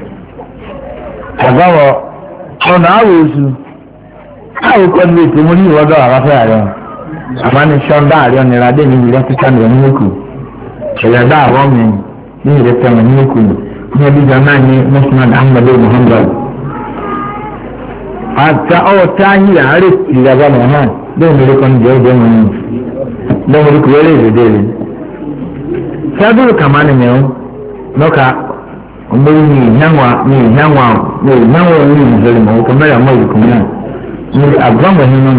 àgbáwọ̀ ọ̀nà àwọ̀ oṣù káwọ́ kọ́ ní ètò mú ní ìwọ́dọ̀ àbáfẹ́ ààrẹ àmọ́ ní sọ́ńdà ààrẹ ọ̀nìyàn adé ní ìrẹ́ títà ní ọ̀nìyàn kù ẹ̀yà dá àwọn mi ní ìrẹ́ tẹ̀ ní ọ̀nìyàn kù ní ẹbí jọ náà ní mùsùlùmí ahmed muhammad. àtà ọ̀ tá yí àárẹ̀ ìrẹ́bà mọ̀hán bẹ́ẹ̀ ni lókàn jẹ́ ìjẹ́ wọn ní bẹ́ẹ̀ ni kò wẹ́rẹ́ ìrẹ́dẹ́ rẹ̀. sábúrò kàmá ni mẹ́wọ́ lọ́ka ọmọ yìí ní ìhánwá ní ìzẹ̀lẹ̀ mọ̀ ní agbọ́nbọ̀ nínú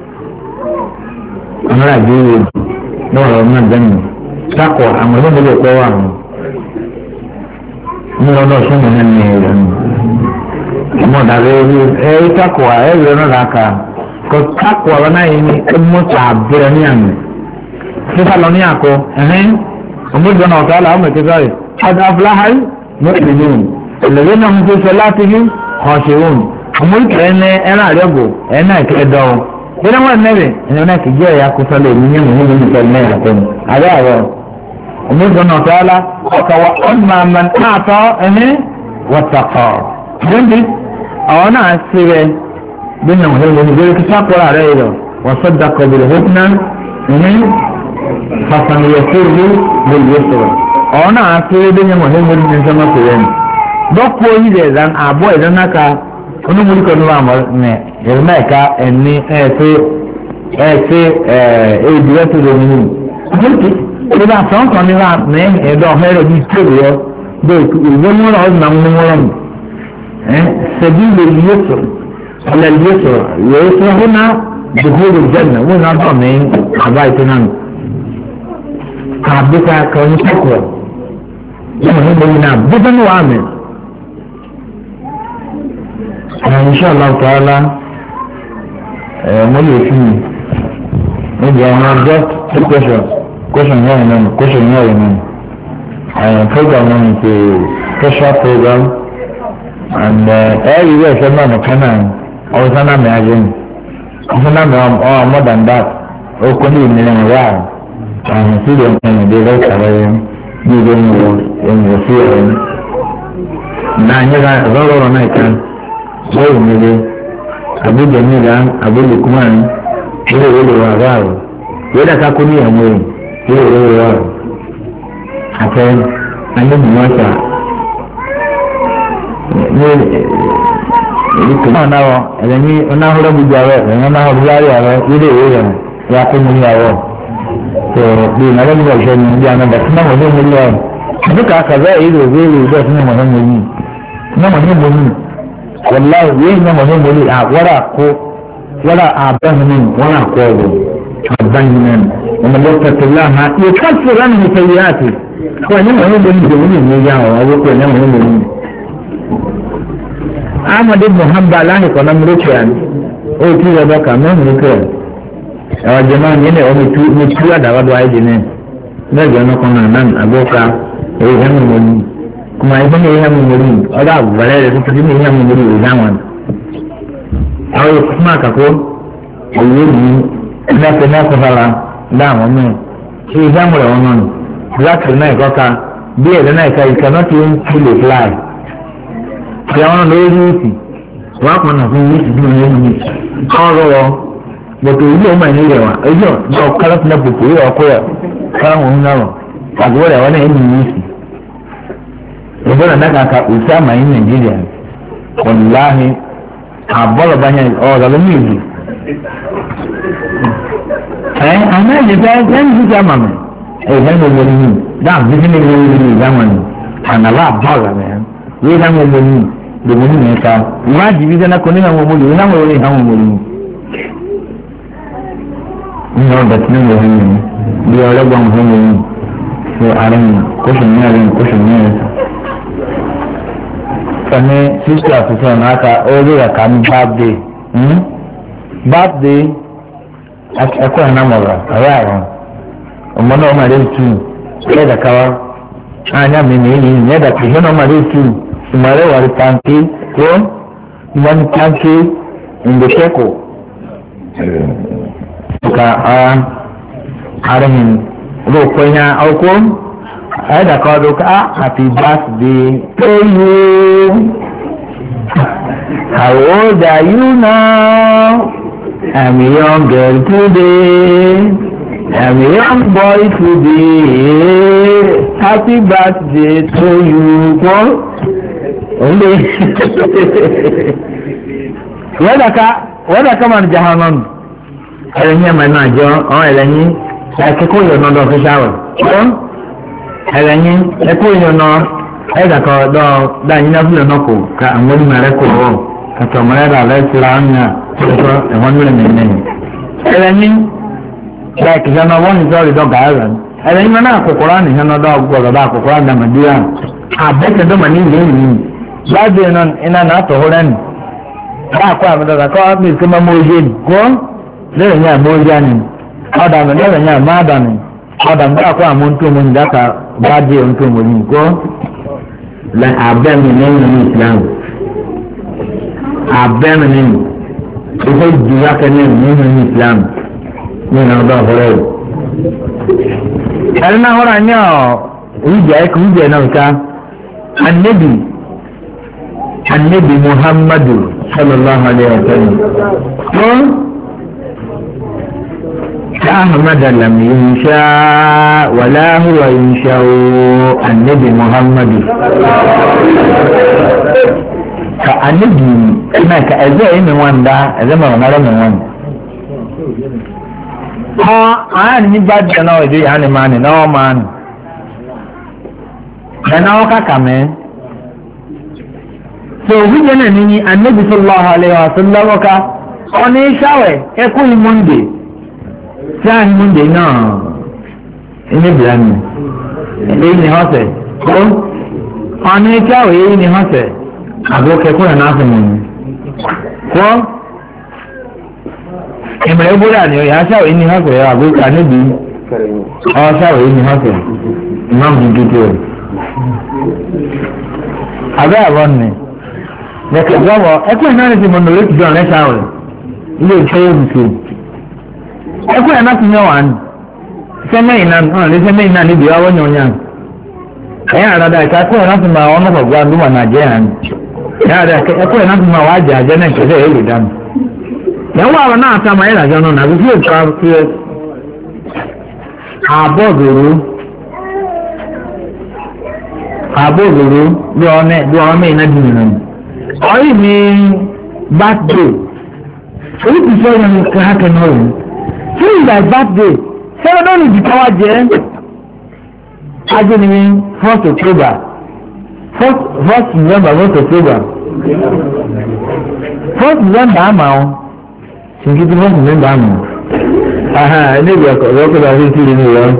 àwọn àgbéyé lọ́wọ́ ọmọ ìgbẹ́ni sákọ̀ àwọn olóògbé pẹ́ wà wọn ní ọdún ọ̀sán mọ̀ ní ẹ̀rọ ní ọmọ ìdàgbé ẹ̀rí sákọ̀ ẹ̀rí ọ̀nà làákà kò sákọ̀ ọ̀rọ̀ náà yìí ní ẹ̀mọ́tà àbẹ̀rẹ̀ ní àmì fífà lọ ní àkọ ẹ̀hìn ọmọ ìgbọ́nà ọ̀tá àlà ọmọ ìkẹsà rẹ̀ adá fúláhàì ní ìlú ìlẹ̀wé náà ń fi sọ láti ní ọ̀ṣẹ̀wọ̀n ọmọlùkẹ́ ẹ̀rọ àrẹ́bù ẹ̀nà ìkẹ́dọ̀ bí wọ́n mẹ́rẹ̀ ẹ̀yọ́ náà kìí jẹ́ ẹ̀yà kúsọ́ lè ní yẹ́mù ní ìlú ìfẹ́ mẹ́rin àtẹ́nu àrẹ́ àrọ́ ọmọlùkẹ́ náà tọ́ ọ́lá ọkọ̀ ọmọ àmà àtọ́ ẹ̀hẹ́ wọ́tàkọ̀ lóńdí àwọn náà sí rẹ̀ bí wọ́n mẹ́rin lónìí lórí kí sápọ̀rọ̀ àrẹ́ yìí lọ wọ́n sọ dàkọ̀ bìrì hókùnà ẹ̀hẹ́ fàfàmìyẹ̀fẹ́rẹ́ lórí yóò sọ̀rọ̀ àwọn náà sí rẹ̀ bí wọ́n mẹ́rin lórí sọ́mọ́sọ̀rẹ́ dọ́pọ̀ yìí rẹ̀ dán àbọ̀ ìdánáka onímọ̀lì kan ló àmọ́ ní ìrìnà ẹ̀ka ẹ̀ní ẹ̀ẹ́sẹ̀ èdè rẹ̀ tó lè mú un. ìgbà sọ̀nkàn ní wàá ní ẹ̀dọ́ ọ̀hẹ́rẹ́ bíi tóbi yọ bẹ́ẹ̀ ìwé múra ọ̀dùnà múra múra mu. sẹ̀bí lè yé sọ̀rọ̀ ọ̀lẹ̀ yé sọ̀rọ̀ yóò sọ̀rọ̀ wọn náà dùkúrò jẹ́nà wọn náà bọ̀ mí àbá ètò náà. àbíkà kan ní sọ̀kọ̀ yẹ́n inshallah ta'ala mo lè fi maybe I have just two questions question here program is a special program and every year ṣe náà nìkan náà ọ̀hún sáná mi ajé mi ọ̀hún sáná mi more than that ó kọ́ ní ìmìíràn wà àwọn sílẹ̀ ọ̀hún ìdè rẹ̀ kàwé bí ìdè ìwò sí ẹ̀rọ náà nyẹ́ra rọ́rọ́ náà kan wọ́n ò nílé àbújá nílá àbújá kúmárì ilé ìwé wà ráàrọ̀ yóò dàka kó ní ẹ̀mú ẹ̀ ilé ìwé wà rọ̀ àfẹ́ alẹ́bùmọ́sà ní ìlú náà náà ẹ̀rẹ̀mí onáhùrọ̀ gbogbo ààrẹ ẹ̀rẹ̀mí onáhùrọ̀ láàrí ààrẹ ilé ìwé rẹ̀ ya kó mú ní àwọ̀ tó bí ìnáwó ìṣẹ́ ní ibi àná bàtí náà wọ́n mú ní àwọ̀ àdúkà àkàzẹ́ èyí lè wé ìlú bẹ́ẹ̀ sínú mọ̀nà mọ̀ yìí náà mọ̀ ní mọ̀ yìí wọ́lá yéé náà mọ̀ ní mọ̀ yìí àwọ̀rà kó wọ́lá àbẹ́hùn wọ́n àkọ́ ọ̀rọ̀ àbáyìnàn ọmọ lọ́pẹ̀tẹ̀ láha yóò káàkiri ránù ní fẹ́yìáàtì wọ́n ní mọ̀ ní mọ̀ yìí ní ìwé yà ọ̀ ọwọ́ ní mọ̀ ní mọ̀ yìí. Ahmad Muhammad aláhi kọ́nà mìíràn àná ó tí ìyá dọ́kà mẹ́rin ní kẹ́ ẹ̀wọ̀n jẹ́ máa ń yẹn lẹ́wọ̀n mi tú àdáwádọ́ ayé jẹ́ náà lẹ́gbẹ̀ẹ́ ọ̀nà kan náà àgbọ̀ká èyí hẹ́ mi mọ̀ ní kùmà ìfẹ́ ní èyí hẹ́ mi mọ̀ ní ọ̀dọ́ àbúrẹ́ rẹ̀ tó ti ní èyí hẹ́ mi mọ̀ ní ìdá wọn. àwọn yóò fún àkàkọ́ òye yìí ẹ̀dáfẹ́ náà kọ́ fara dáhùn mí ṣé ìdáhùn rẹ̀ wọn nù láti náà kọ́ka bí ẹ̀dá náà ká ìkànnà tí ó ń kílè fly ṣe àwọn lórí ìsì wọ́n á pọ̀ náà fún ìsì bí wọ́n yé ọ̀rọ̀ wọ bọ̀tò ìlú ọmọ ìní rẹ̀ wá ojú ọ̀ kálọ́tì náà pòpò yóò ọkọ rẹ̀ káwọn òun náà àgbo rẹ̀ wọ́n náà ń yí ìsì ìbọn náà kàkà òsì àmà ní nàìjíríà wàláhi àbọ̀lọ̀ báyà ọ̀rọ̀ ló ní ìlú àmọ́ ìjẹta ẹni tó ti àmà mi ẹ̀yìn náà wọlé yìí dáàbò bí kíni wọlé yìí ìdáwọn ni ànàlá àbọ̀lọ̀ rẹ̀ yìí náà wọlé yìí lèmi ní mẹ́ta ìwádìí bí sẹ́nà kò ní àwọn ọmọ yìí náà wọlé àwọn ọmọ yìí. ní ọ̀dọ̀ tí wọ́n wọlé yìí bí ọlọ́gbọ̀n wọlé yìí ṣe ààrẹ yìí kóṣù mẹ́rin kóṣù mẹ́rin. sani sísè àfihàn náà ká orí ẹ̀ka ní birthday ẹ̀kọ́ ẹ̀ náà mọ̀ra ọ̀rẹ́ àrùn ọmọ náà ọmọ rẹ̀ tù ẹ̀dà káwá ányá mi nìyí ẹ̀dà kìí náà ọmọ rẹ̀ tù ìmọ̀rẹ́ wà rí pàǹkì tó ìmọ̀ ní pàǹkì ìgbésẹ̀kọ̀ ka àrẹ̀yìn ló pẹ̀yà ọkọ̀ ẹ̀dà káwá ló ká happy birthday to you how old are you now. I'm a young girl today. I'm a young boy today. Happy birthday to you. Only. Whether come on Jahanan. Ẹlẹ́yìn ẹ̀mọ̀ náà jọ ọ́n ẹlẹ́yìn ẹ̀kẹ́kọ̀ọ́ yọ̀ náà dọ̀kẹ́ ṣáwẹ̀. Ẹlẹ́yìn ẹ̀kọ́ yọ̀ náà ẹ̀dàkọ̀ dọ̀ dáyìn náà fúlẹ̀ náà kò ká àwọn onímọ̀ rẹ̀ kò wọ̀ kàtọ̀mọ̀rẹ́ rà lẹ́sìlá ọ̀nyà ọ̀sọ̀ ẹ̀wọ̀n nílẹ̀ mẹ́rin. ẹlẹ́yìn láìkì sẹ́nà wọ́n ní sọ́ọ̀rì dọ́gà ẹ̀rọ ẹlẹ́yìn náà àkókòrò àná ìṣẹ́nà dọ́gbọ̀rọ̀ bá àkókòrò àdàmàdúrà àbẹ́kẹ̀dọ́mà ní ìlú èyí láti iná náà tọ̀hó rẹ́nu láàkó àmìdọ́gà kọ́ ọ́fíìsì kí máa mọ́ọ́jé ni kó lẹ́yìn yà mọ́ọ́já ni ọ̀dàmì lẹ́yìn yà má dàmì ọ̀dàmì láàkó àmọ́ntòmọ́ ní dáka bá dé ọ̀ntòmọ́ ní kó abẹ́mi lẹ́yìn ní islam abẹ́mi lẹ́yìn ìfẹ́ ìjìyà kẹ́lẹ́ nínú ní islam nínú ọdọ ọ̀húnrẹ́ o. ẹni náà wọ́n rà ní ìjà ẹ̀kọ́ ìjà náà ká anabi muhammadu sallallahu alayhi wa sallam. wọ́n ká ahmad alam yunsha wàlá huwa yunsha o anabi muhammadu. ka anabi ina ka ẹgbẹ́ yìí mi wọ́n dá ẹgbẹ́ mi wọ́n rẹ̀ mi wọ́n. ààrẹ ní bá jẹ́ náà ìdí ìyá ni máa nì náà máa nì. ẹ̀nà ọkà kàmẹ́. tó òwúnyẹ náà ní anabi sallallahu alayhi wa sallam ọkà ọ̀nà ìṣàwẹ̀ ẹkú ní monday sáà ní monday náà ẹni bìrẹ̀ mi èyí ni họ́sẹ̀ ọ̀nà ìṣàwẹ̀ èyí ni họ́sẹ̀ àbúrò kẹkọ̀ọ́ yẹn náà fún mi Kọ́ ìmọ̀lẹ́ gbọ́dọ̀ ni ọ̀yà aṣáwọ̀ ní hàkọ̀ àgbékà níbi ọ̀ṣáwọ̀ ní hàkọ̀ ìmáàmù dídú ẹ̀. Abẹ́ àbọ̀ ni lẹ́kẹ̀ gbọ́wọ́ ẹkú ẹ̀ náà ti mọ̀ nà lókè dán lẹ́ṣáwọ̀ ilé ìfẹ́ yóò fi ẹkú ẹ̀ náà ti yàn wá ní sẹ́mẹ́yìn náà sẹ́mẹ́yìn náà níbi ọwọ́ yàn ẹ̀yìn àràdà ẹ̀ka ẹkú ẹ̀ náà ti máa ọ̀nà ọ̀gbọ́n àdúmọ̀ nàìjíríà ní ẹ̀yìn àràdà ẹkú ẹ̀ náà ti máa wá jẹ àjẹ́ náà kẹsẹ̀ ẹ̀ lè dánù yẹn wà wọn náà sá máa yẹ̀rọ àjọ náà nàbí fíè tó fi àbọ̀ òdòdó bí ọmọ mẹ́rin náà dì nìyẹn ọ̀yìn ní birthday oríṣi sọ́yìn ní káàkiri náà rẹ̀ fún ìgbà birthday sẹ́wọ́n náà ní ìdíkọ́ wa jẹ́ ajé ní 1st October 1st November 1st October 1st November àmà ọ́ sìnkìtì 1st November àmà ọ́ ẹni ìgbà ọ̀rọ̀ bá fi sílẹ̀ ní ìwọ́n.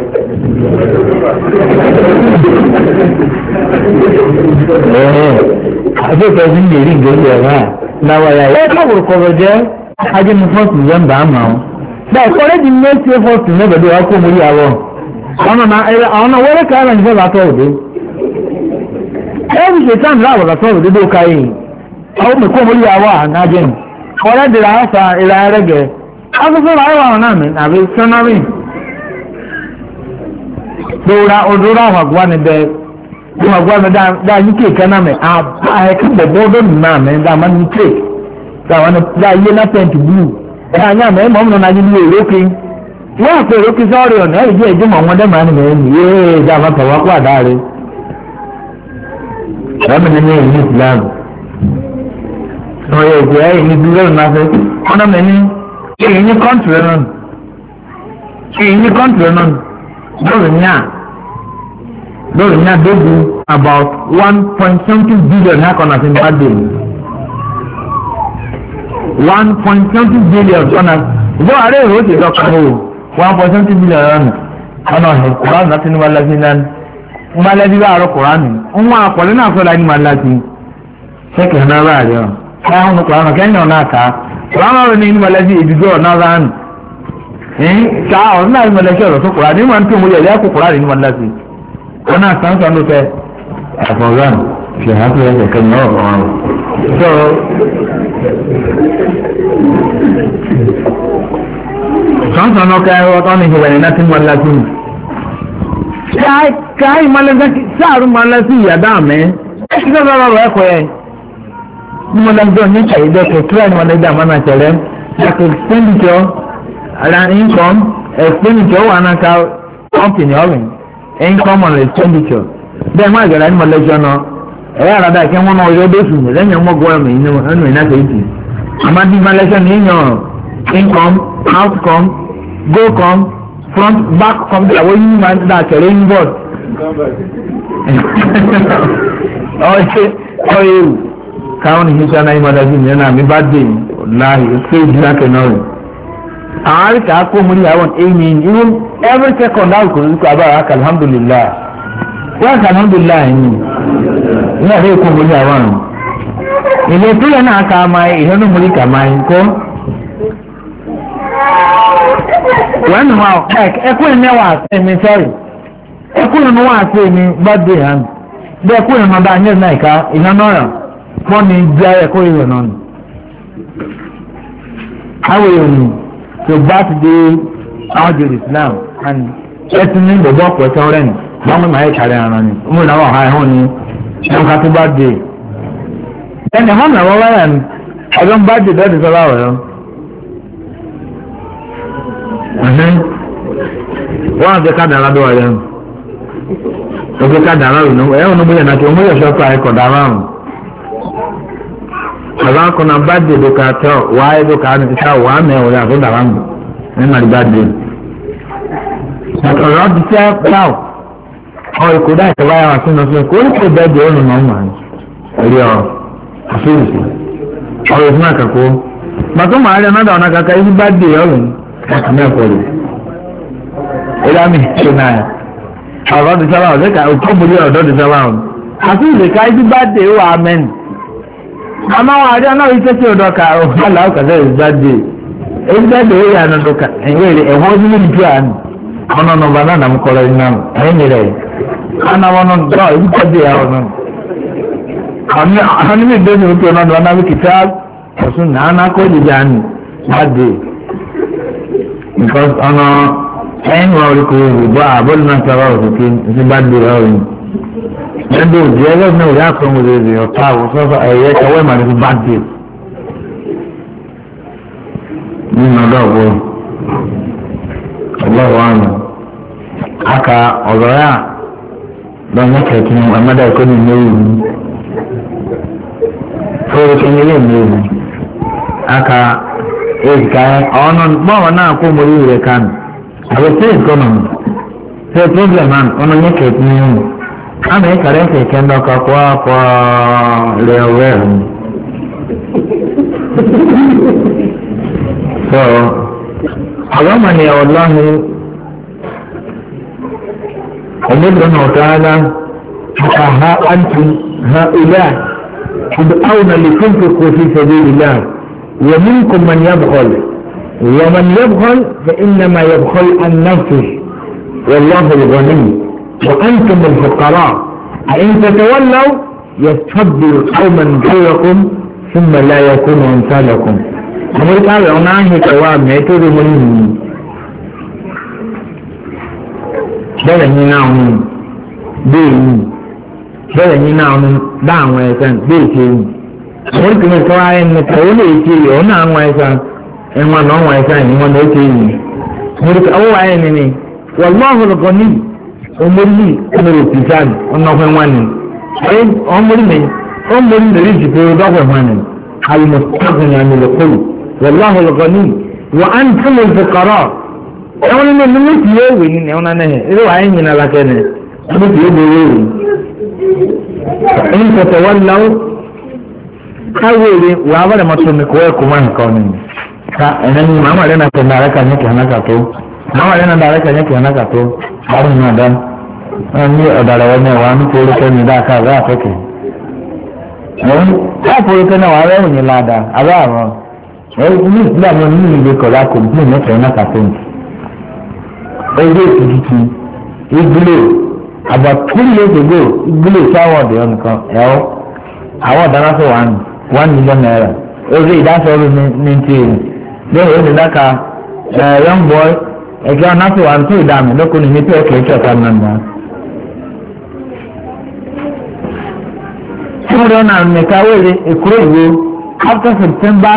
Àbẹ̀fẹ̀ sí ní èrí ìgbésí ẹ̀rọ náà wáyà ẹ̀ káwọ̀ kọ̀rọ̀ jẹ́ ajé ní 1st November àmà ọ́ bẹ́ẹ̀ kọ́lé di méjì 1st November bí wọ́n kó mú yàwó ọ̀nà wẹ́rẹ́ káyọ̀ ní fẹ́lá tọ́ òde ẹ̀rù ṣètàn láwọ̀ látọ́ òde tó káyé àwọn mẹ́kọ́ mú yàwó ànájẹ́ ní ọ̀rẹ́ dìrà àṣà ìlà ẹrẹ́gẹ̀ afẹ́fẹ́ láwọ̀ àwọn náà mi àbí sọ́nárì lóra odòrò àwọn àgbà ni bẹ́ẹ̀ bí wọ́n àgbà mi dá yí kéèké náà mi àhẹ́kẹ́ bẹ̀bọ́ ọdún mi náà mi dá máa ní kéèké dá yé náà pẹ̀ntì blue ẹ̀ ànyà mi ẹ̀ mọ̀ ọ́n náà yí ní èrè wọ́n àpò ìrókè sọ́ọ̀rì ọ̀nà ẹ̀rí jẹ́ ìdí mọ̀ wọ́n dẹ́ màá nìyẹn ní yéé ìjà àbáta wá kó àdáre ọ̀rẹ́mìnì ní ìlú ìsìlámù ọ̀rẹ́ ìgbé ẹ̀yìn ní dúró náà fẹ́ ọ̀nà mẹ́ni èyí ní kọ́ńtìrì náà lórí nyà dógù about 1.something billion náà kọ́nà sí bá dé 1.something billion kọ́nà ìjọ ààrẹ ìró ti dọ́kọ̀ o 1.7 billion ọ̀nà Quran láti ní malasi náà malasi bá àrọ Quran ń wọ́n àpọ̀lẹ́ náà sọ́la ní malasi ṣẹ́kẹ̀ náà bá rẹ̀ ọ́ káwọn ní Quran kẹ́yìn náà ká Quran rẹ̀ ní malasi ìdúdó ọ̀nà rán ká ọ̀nà náà ní malasi ọ̀rọ̀ tó Quran ní wọn tó mú yẹ̀ lẹ́kọ̀ọ́ Quran ní malasi ọ̀nà sánsán ló fẹ́ àfọ̀gán ṣe hàpẹ́ ẹ̀kẹ́ kẹ́yìn ọ̀rọ̀ sọ́nsọ́n náà ká ẹ̀rọ tó ní ìwẹ̀ ní láti mọ́ láti mú. káyì malẹ́sí sáàrù malẹ́sí ìyàdá mẹ́ kí ló lọ́rọ̀ ẹ̀kọ́ yẹn. ní mo dájọ́ ní ìṣàyẹ̀dẹ́kọ̀ tíra ní malẹ́sí àmàna tẹ̀lẹ́ like expenditure and income expenditure wà náà ká company ọ̀rìn income and expenditure. bẹ́ẹ̀ má gbẹ̀rẹ̀ ní malẹ́sí ọ̀nà ẹ̀yà àràdà kí wọ́n náà ọjọ́ dóṣù lẹ́yìn ọmọ gọ́ọ̀mù inú ìnáṣẹ́ ìtì àmàdí malẹ́sí ní yàn income outcome go come front back come the way you man that carrying board oye káwọn ní híṣẹ́ náà ìmọ̀dá sí ìyẹn náà mi bá dé láàyè stage náà kẹ́nọ́rì àárí kà á kó mú ní àwọn èyí even every second náà kò ní kó abára kà alhamdulillah wọ́n kà alhamdulillah yìí ní àdé kó mú ní àwọn ilé tó yẹ náà kà á máa ìhẹ́nu mú ní kà máa ń kó. wọ́n ní wọn ẹkú ẹ̀mí wà sí mi sọ́rí ẹkú ẹ̀mí wà sí mi bọ́dé hàn bí ẹkú ẹ̀mí ọba anyẹ́ náà ìka iná náà wọ́n ní jẹ́ ẹkú ìwé náà nù. àwọn èèyàn tó bá ti dé àwọn jèrè islam and ẹtù ní bọ̀bọ̀ ọ̀pọ̀ ẹ̀sẹ̀ rẹ̀ ni wọ́n mú màá yẹ kárí ara ni wọ́n mú ìnáwó ọ̀há ẹ̀hún ni wọ́n ká tó bá dé. ẹnì hàn náà wọ́n wáyà ni ọdún bá dé bẹ́ẹ̀ ti sọ láwọ̀ yọ. wọ́n á jẹ́ ká dára dọ́wọ́ yẹn o jẹ́ ká dára rẹ̀ náà ẹ̀wọ̀n níbo yẹn náà kí wọ́n yẹ sọ́kọ̀ ẹ̀kọ́ dára rẹ̀ àbá kọ́nà bá dé dọ́kà tẹ́ wàá yẹ dọ́kà ní ìta wàá mẹ́wọ̀ yà tó dára rẹ̀ ní màdì bá dé ọ̀rọ̀ ti tẹ́ pàù ọ̀ ìkó dá ìtọ́wá yà wá sínú sílẹ̀ kó ní kó bẹ́ẹ̀ dé ọ̀nà náà wà ní ẹ̀rí ọ̀ àfẹ́yìsì ọ̀rọ̀ ìfún àkàkọ́ màtó màá rí ọ̀nà dáwọn àkàkà yìí bá dé ọ̀rọ̀ àkàmẹ́kọ̀ọ́ ìlànà ìṣe náà ọ̀rọ̀ ti sábà ọ̀sẹ̀ ká òkú múlẹ̀ ọ̀dọ́ ti sábà ọ̀n àti ìlẹ̀ka ibi bá dé wà amẹ́n àmọ́ àwọn àjọ náà yìí tẹ́tí ọ̀dọ́ ká ọ̀hún aláwọ̀ kàdé ìgbàdé ìgbàdé ó yà nínú ká ẹ̀wẹ̀rẹ̀ ẹ̀wọ́n ní ìjú àná ọ̀nà nọmba náà nàmú kọ́lọ́ iná ẹ̀yìn rẹ̀ àná wọn nọ dọ́ ìgbàdé àwọn náà àwọn níbi ìdóni òkè ọ̀nà ọ̀nà náà kìtà ọ̀sùn náà náà kó ìdíjà ní ìgbàdé because ọ̀nà ẹ̀yìn wọn rí kò wù bọ́ àbọ̀lù náà sọ̀rọ̀ òkè ìgbàdé ọ̀rìn ẹgbẹ́ òjì ẹgbẹ́ náà rí àkọ́mọ̀ rẹ̀ ọ̀tá àwòsọ́sọ́ ẹ̀yẹ ẹwọ́ ìmọ̀ ní ìgbàdé nínú ọdọ ọgbọ ọlọ́wọ́ àná aka ọ̀rọ̀ yà lọ́nyẹ́ kẹ̀kẹ́ ní ọmọdé ẹ̀kọ́ ní ilé ìlú fúru kẹ́nyẹ́ lé ní ìlú aka èzìká ọ̀nà bọ́ọ̀ náà kó mọ́ ìrẹ̀ kan àwọn tí èkó nà ṣe problem àn ọ̀nà nyẹ́ kẹ̀kẹ́ ní ìlú àmì ìkàrẹ́ kẹ̀kẹ́ ńdọ́kọ̀ kọ́ rẹ̀ ọ̀rẹ́ rẹ̀ so حرمني والله أمرنا وتعالى ها أنتم هؤلاء تدعون لتنفقوا في سبيل الله ومنكم من يبخل ومن يبخل فإنما يبخل عن نفسه والله الغني وأنتم الفقراء فإن تتولوا يستبدل قوما غيركم ثم لا يكون أمثالكم amurka rẹ̀ ọ̀nà ahìkà wa mẹ́tò rẹ̀ mọ́ nìyí bẹ́ẹ̀ ní náà ń bẹ́ẹ̀ yìí bẹ́ẹ̀ ní náà ń bá àwọn ẹ̀sán bẹ́ẹ̀ ṣe yìí amurka mi kọ́ ayé ní kàwé lè ṣe yìí ọ̀nà àwọn ẹ̀sán ẹ̀wọ̀n náà wọ́n ẹ̀sán yìí wọ́n lè ṣe yìí amurka ọwọ́ ayé ni ni wàlúwàhùn lọ́kọ̀ ní ọmọdé ọmọdé pìtàn ọ̀nà ọ̀hún wọn ni ọmọdé lè rí jù dọ́kọ̀ wọn ni المستغني عن القلوب والله الغني وأنتم الفقراء أولا من نمت يوين أولا نهي إذا وعين من لكنه نمت يوين إن تتولوا حولي وعبر ما تنكوكم عن كونين فأنني ما علينا كنارك نكي هناكتو ما علينا دارك نكي هناكتو أرنا دان أني أداروانا وأني كولك نداكا ذاتك káàpọ̀ ìpẹ́ náà wà rẹ́rùn ní ládàá àbá àwọn ní ìpínlẹ̀ àwọn nínú ìwé kọ̀ọ̀lá kò bí mẹ́tẹ̀ẹ́ náà kàtẹ́ǹtì ojú ètùtù ìgbìlò about 3 years ago ìgbìlò sáwọ́ọ̀dì ọ̀nìkan ẹ̀họ́ àwọn ọ̀dánáfẹ́ 1 million naira orí ìdásọ̀rọ̀ ní ti èrè lẹ́yìn ó ti dáka young boy ẹ̀kẹ́ ọ̀náfẹ́ 1 tó ìdáàmì lọ́kùnrin ní pé ẹ̀kẹ́ ìṣọ̀ta náà Tomorrow now, Nekawele, Ekuro, after September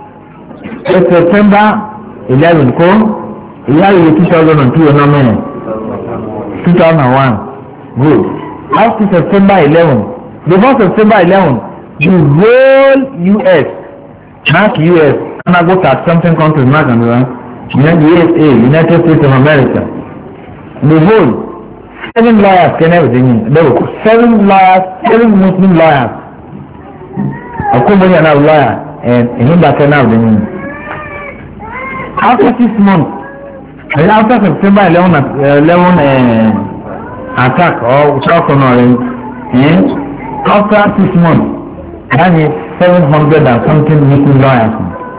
11, ko, year 2002, no man, 2001, good. After September 11, before September 11, the whole US, not US, and I go to something countries, not USA, United States of America, the whole. 7 lawyers can everything. There were 7 lawyers, 7 Muslim lawyers. I come here now lawyer and him back now the after 6 months, and after September 11 attack or shock on after 6 months, that is 700 and something Muslim lawyers.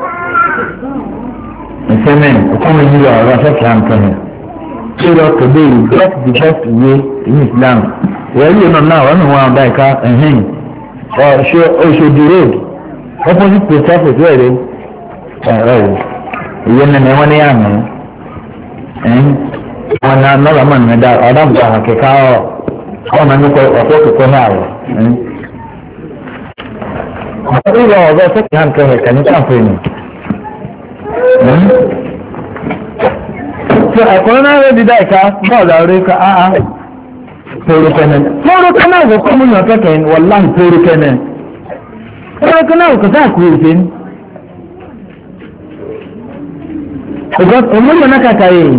And say men, come here, Russia can't come here. Today, that's the best way in Islam. Well, you know now, I don't want to die or show the road. Opposite to surface, where it is. You know, one year, and another man, that Adam Cacao, on a local or to come out. We all the second hand can you come for me? So ẹ̀kọ́ náà rẹ̀ dídá ìka bọ́ọ̀lù àrí ká áá fórókẹ́ náà kò kọ́ múyàn kẹ́kẹ́ wọ̀láhì fórókẹ́ náà kò sáà kúrò ìfẹ́ ní ọgbọ́n òmúlò náà kàkà yìí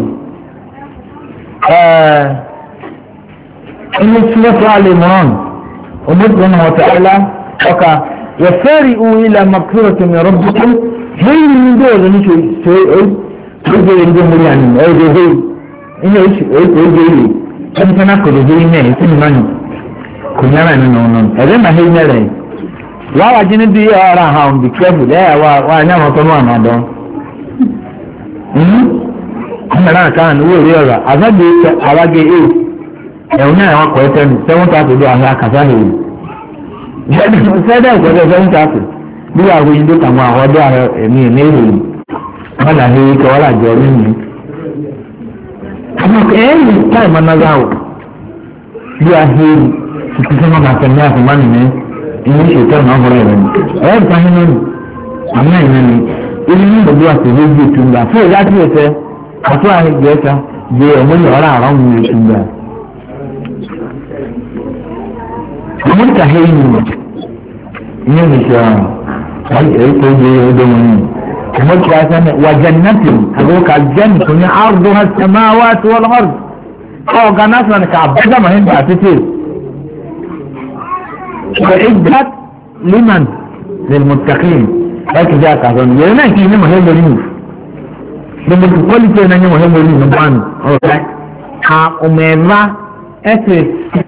inú sílẹ̀fọ́ alẹ́ mọ́rán òmúlò náà wọ̀tẹ̀ ọlá ọkà wẹ̀fẹ́rì ohun ilẹ̀ makúrò tó mẹ́rọ̀ bùkún lẹ́yìn ní dóòlù ní ṣe oge ndị mmiri anyị oge hei ihe oge ili ẹni tí wọn kò lè dé iná ẹ̀ sí ìmánu kò nyára ẹni nà ọ̀nà ẹ̀rẹ́ mà hei nyẹ́rẹ̀ wàá wá jí ní bí ọ̀rọ̀ àwọn be careful ẹ̀ wà ní àwọn tó ń wà náà dán. ọmọdé àkáhàn owó èrè ọ̀rọ̀ àgbàgbé àwágé ẹ̀hún náà wọ́n kọ́ ẹ́ tẹ́nu 7,000 ló àwọn akásá hèrè. sẹ́dẹ̀ ìkọ́jọ́ 7,000 bí wàá wọ́n yín kàwọn àwọn ọdún ààrẹ ẹ̀mí ẹ̀mí ìròyìn wọ́n là hèrè kí wọ́n là jọ nínú. àmọ́ ẹ̀yìn táì máa náà záwọ̀ bí wàá hèrè tuntun náà máa tẹ̀lé àfọ̀mọ́ nìyẹn ìní ìṣètò náà fọ́rọ̀ ẹ̀rọ ni ẹ̀rọ ìpàdé náà ni àmì àìní ni ilé ní gbogbo àtẹ̀lé ju ìtumba fún ìyá tí ó tẹ àtúwà ìgbẹ́ ẹ̀ka di ọ̀mọ́lẹ̀ ọ̀rọ̀ àrọ̀ mu ìtumba. àwọn ìkàhé yìí ni ìyẹn ní sọ èkó gbé ọdọ wọn ni àwọn ìkàhé sani wà jẹnẹtì àgọ́kà jẹnì tó ní àrùbọ̀ sàmáwá tí wọ́n lọ́rù ọ̀gá náà sọ̀rọ̀ ká abẹ́dà máa ń bà títí. وإجهد لمن للمتقين لكن جاء كذا يلا كي مهم ولي لما تقول لي أنا مهم ولي نبان أوكي ها أميرا أسس